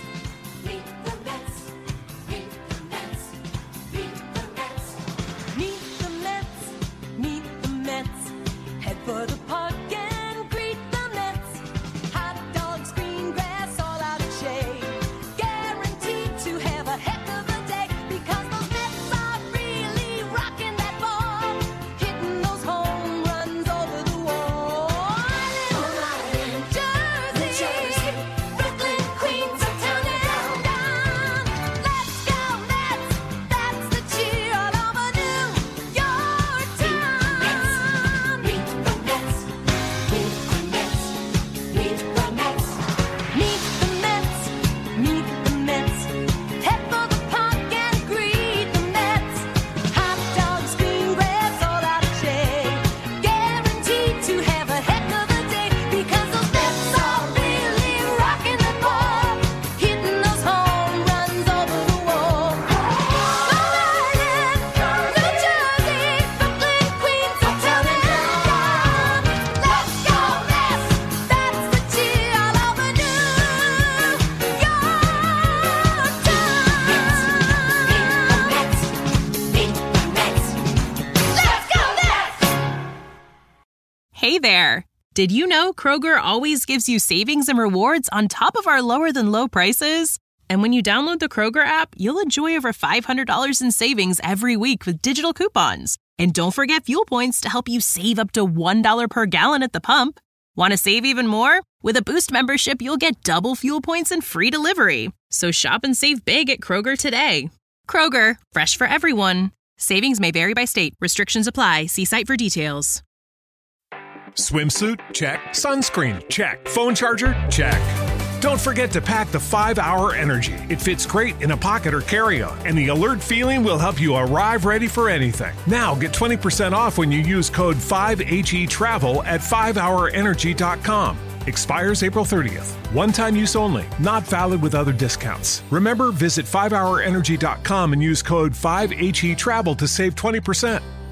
Hey there! Did you know Kroger always gives you savings and rewards on top of our lower-than-low prices? And when you download the Kroger app, you'll enjoy over five hundred dollars in savings every week with digital coupons. And don't forget fuel points to help you save up to one dollar per gallon at the pump. Want to save even more? With a Boost membership, you'll get double fuel points and free delivery. So shop and save big at Kroger today. Kroger, fresh for everyone. Savings may vary by state. Restrictions apply. See site for details. Swimsuit? Check. Sunscreen? Check. Phone charger? Check. Don't forget to pack the five hour Energy. It fits great in a pocket or carry-on, and the alert feeling will help you arrive ready for anything. Now get twenty percent off when you use code five H E travel at five hour energy dot com. Expires April thirtieth. One-time use only. Not valid with other discounts. Remember, visit five hour energy dot com and use code five H E travel to save twenty percent.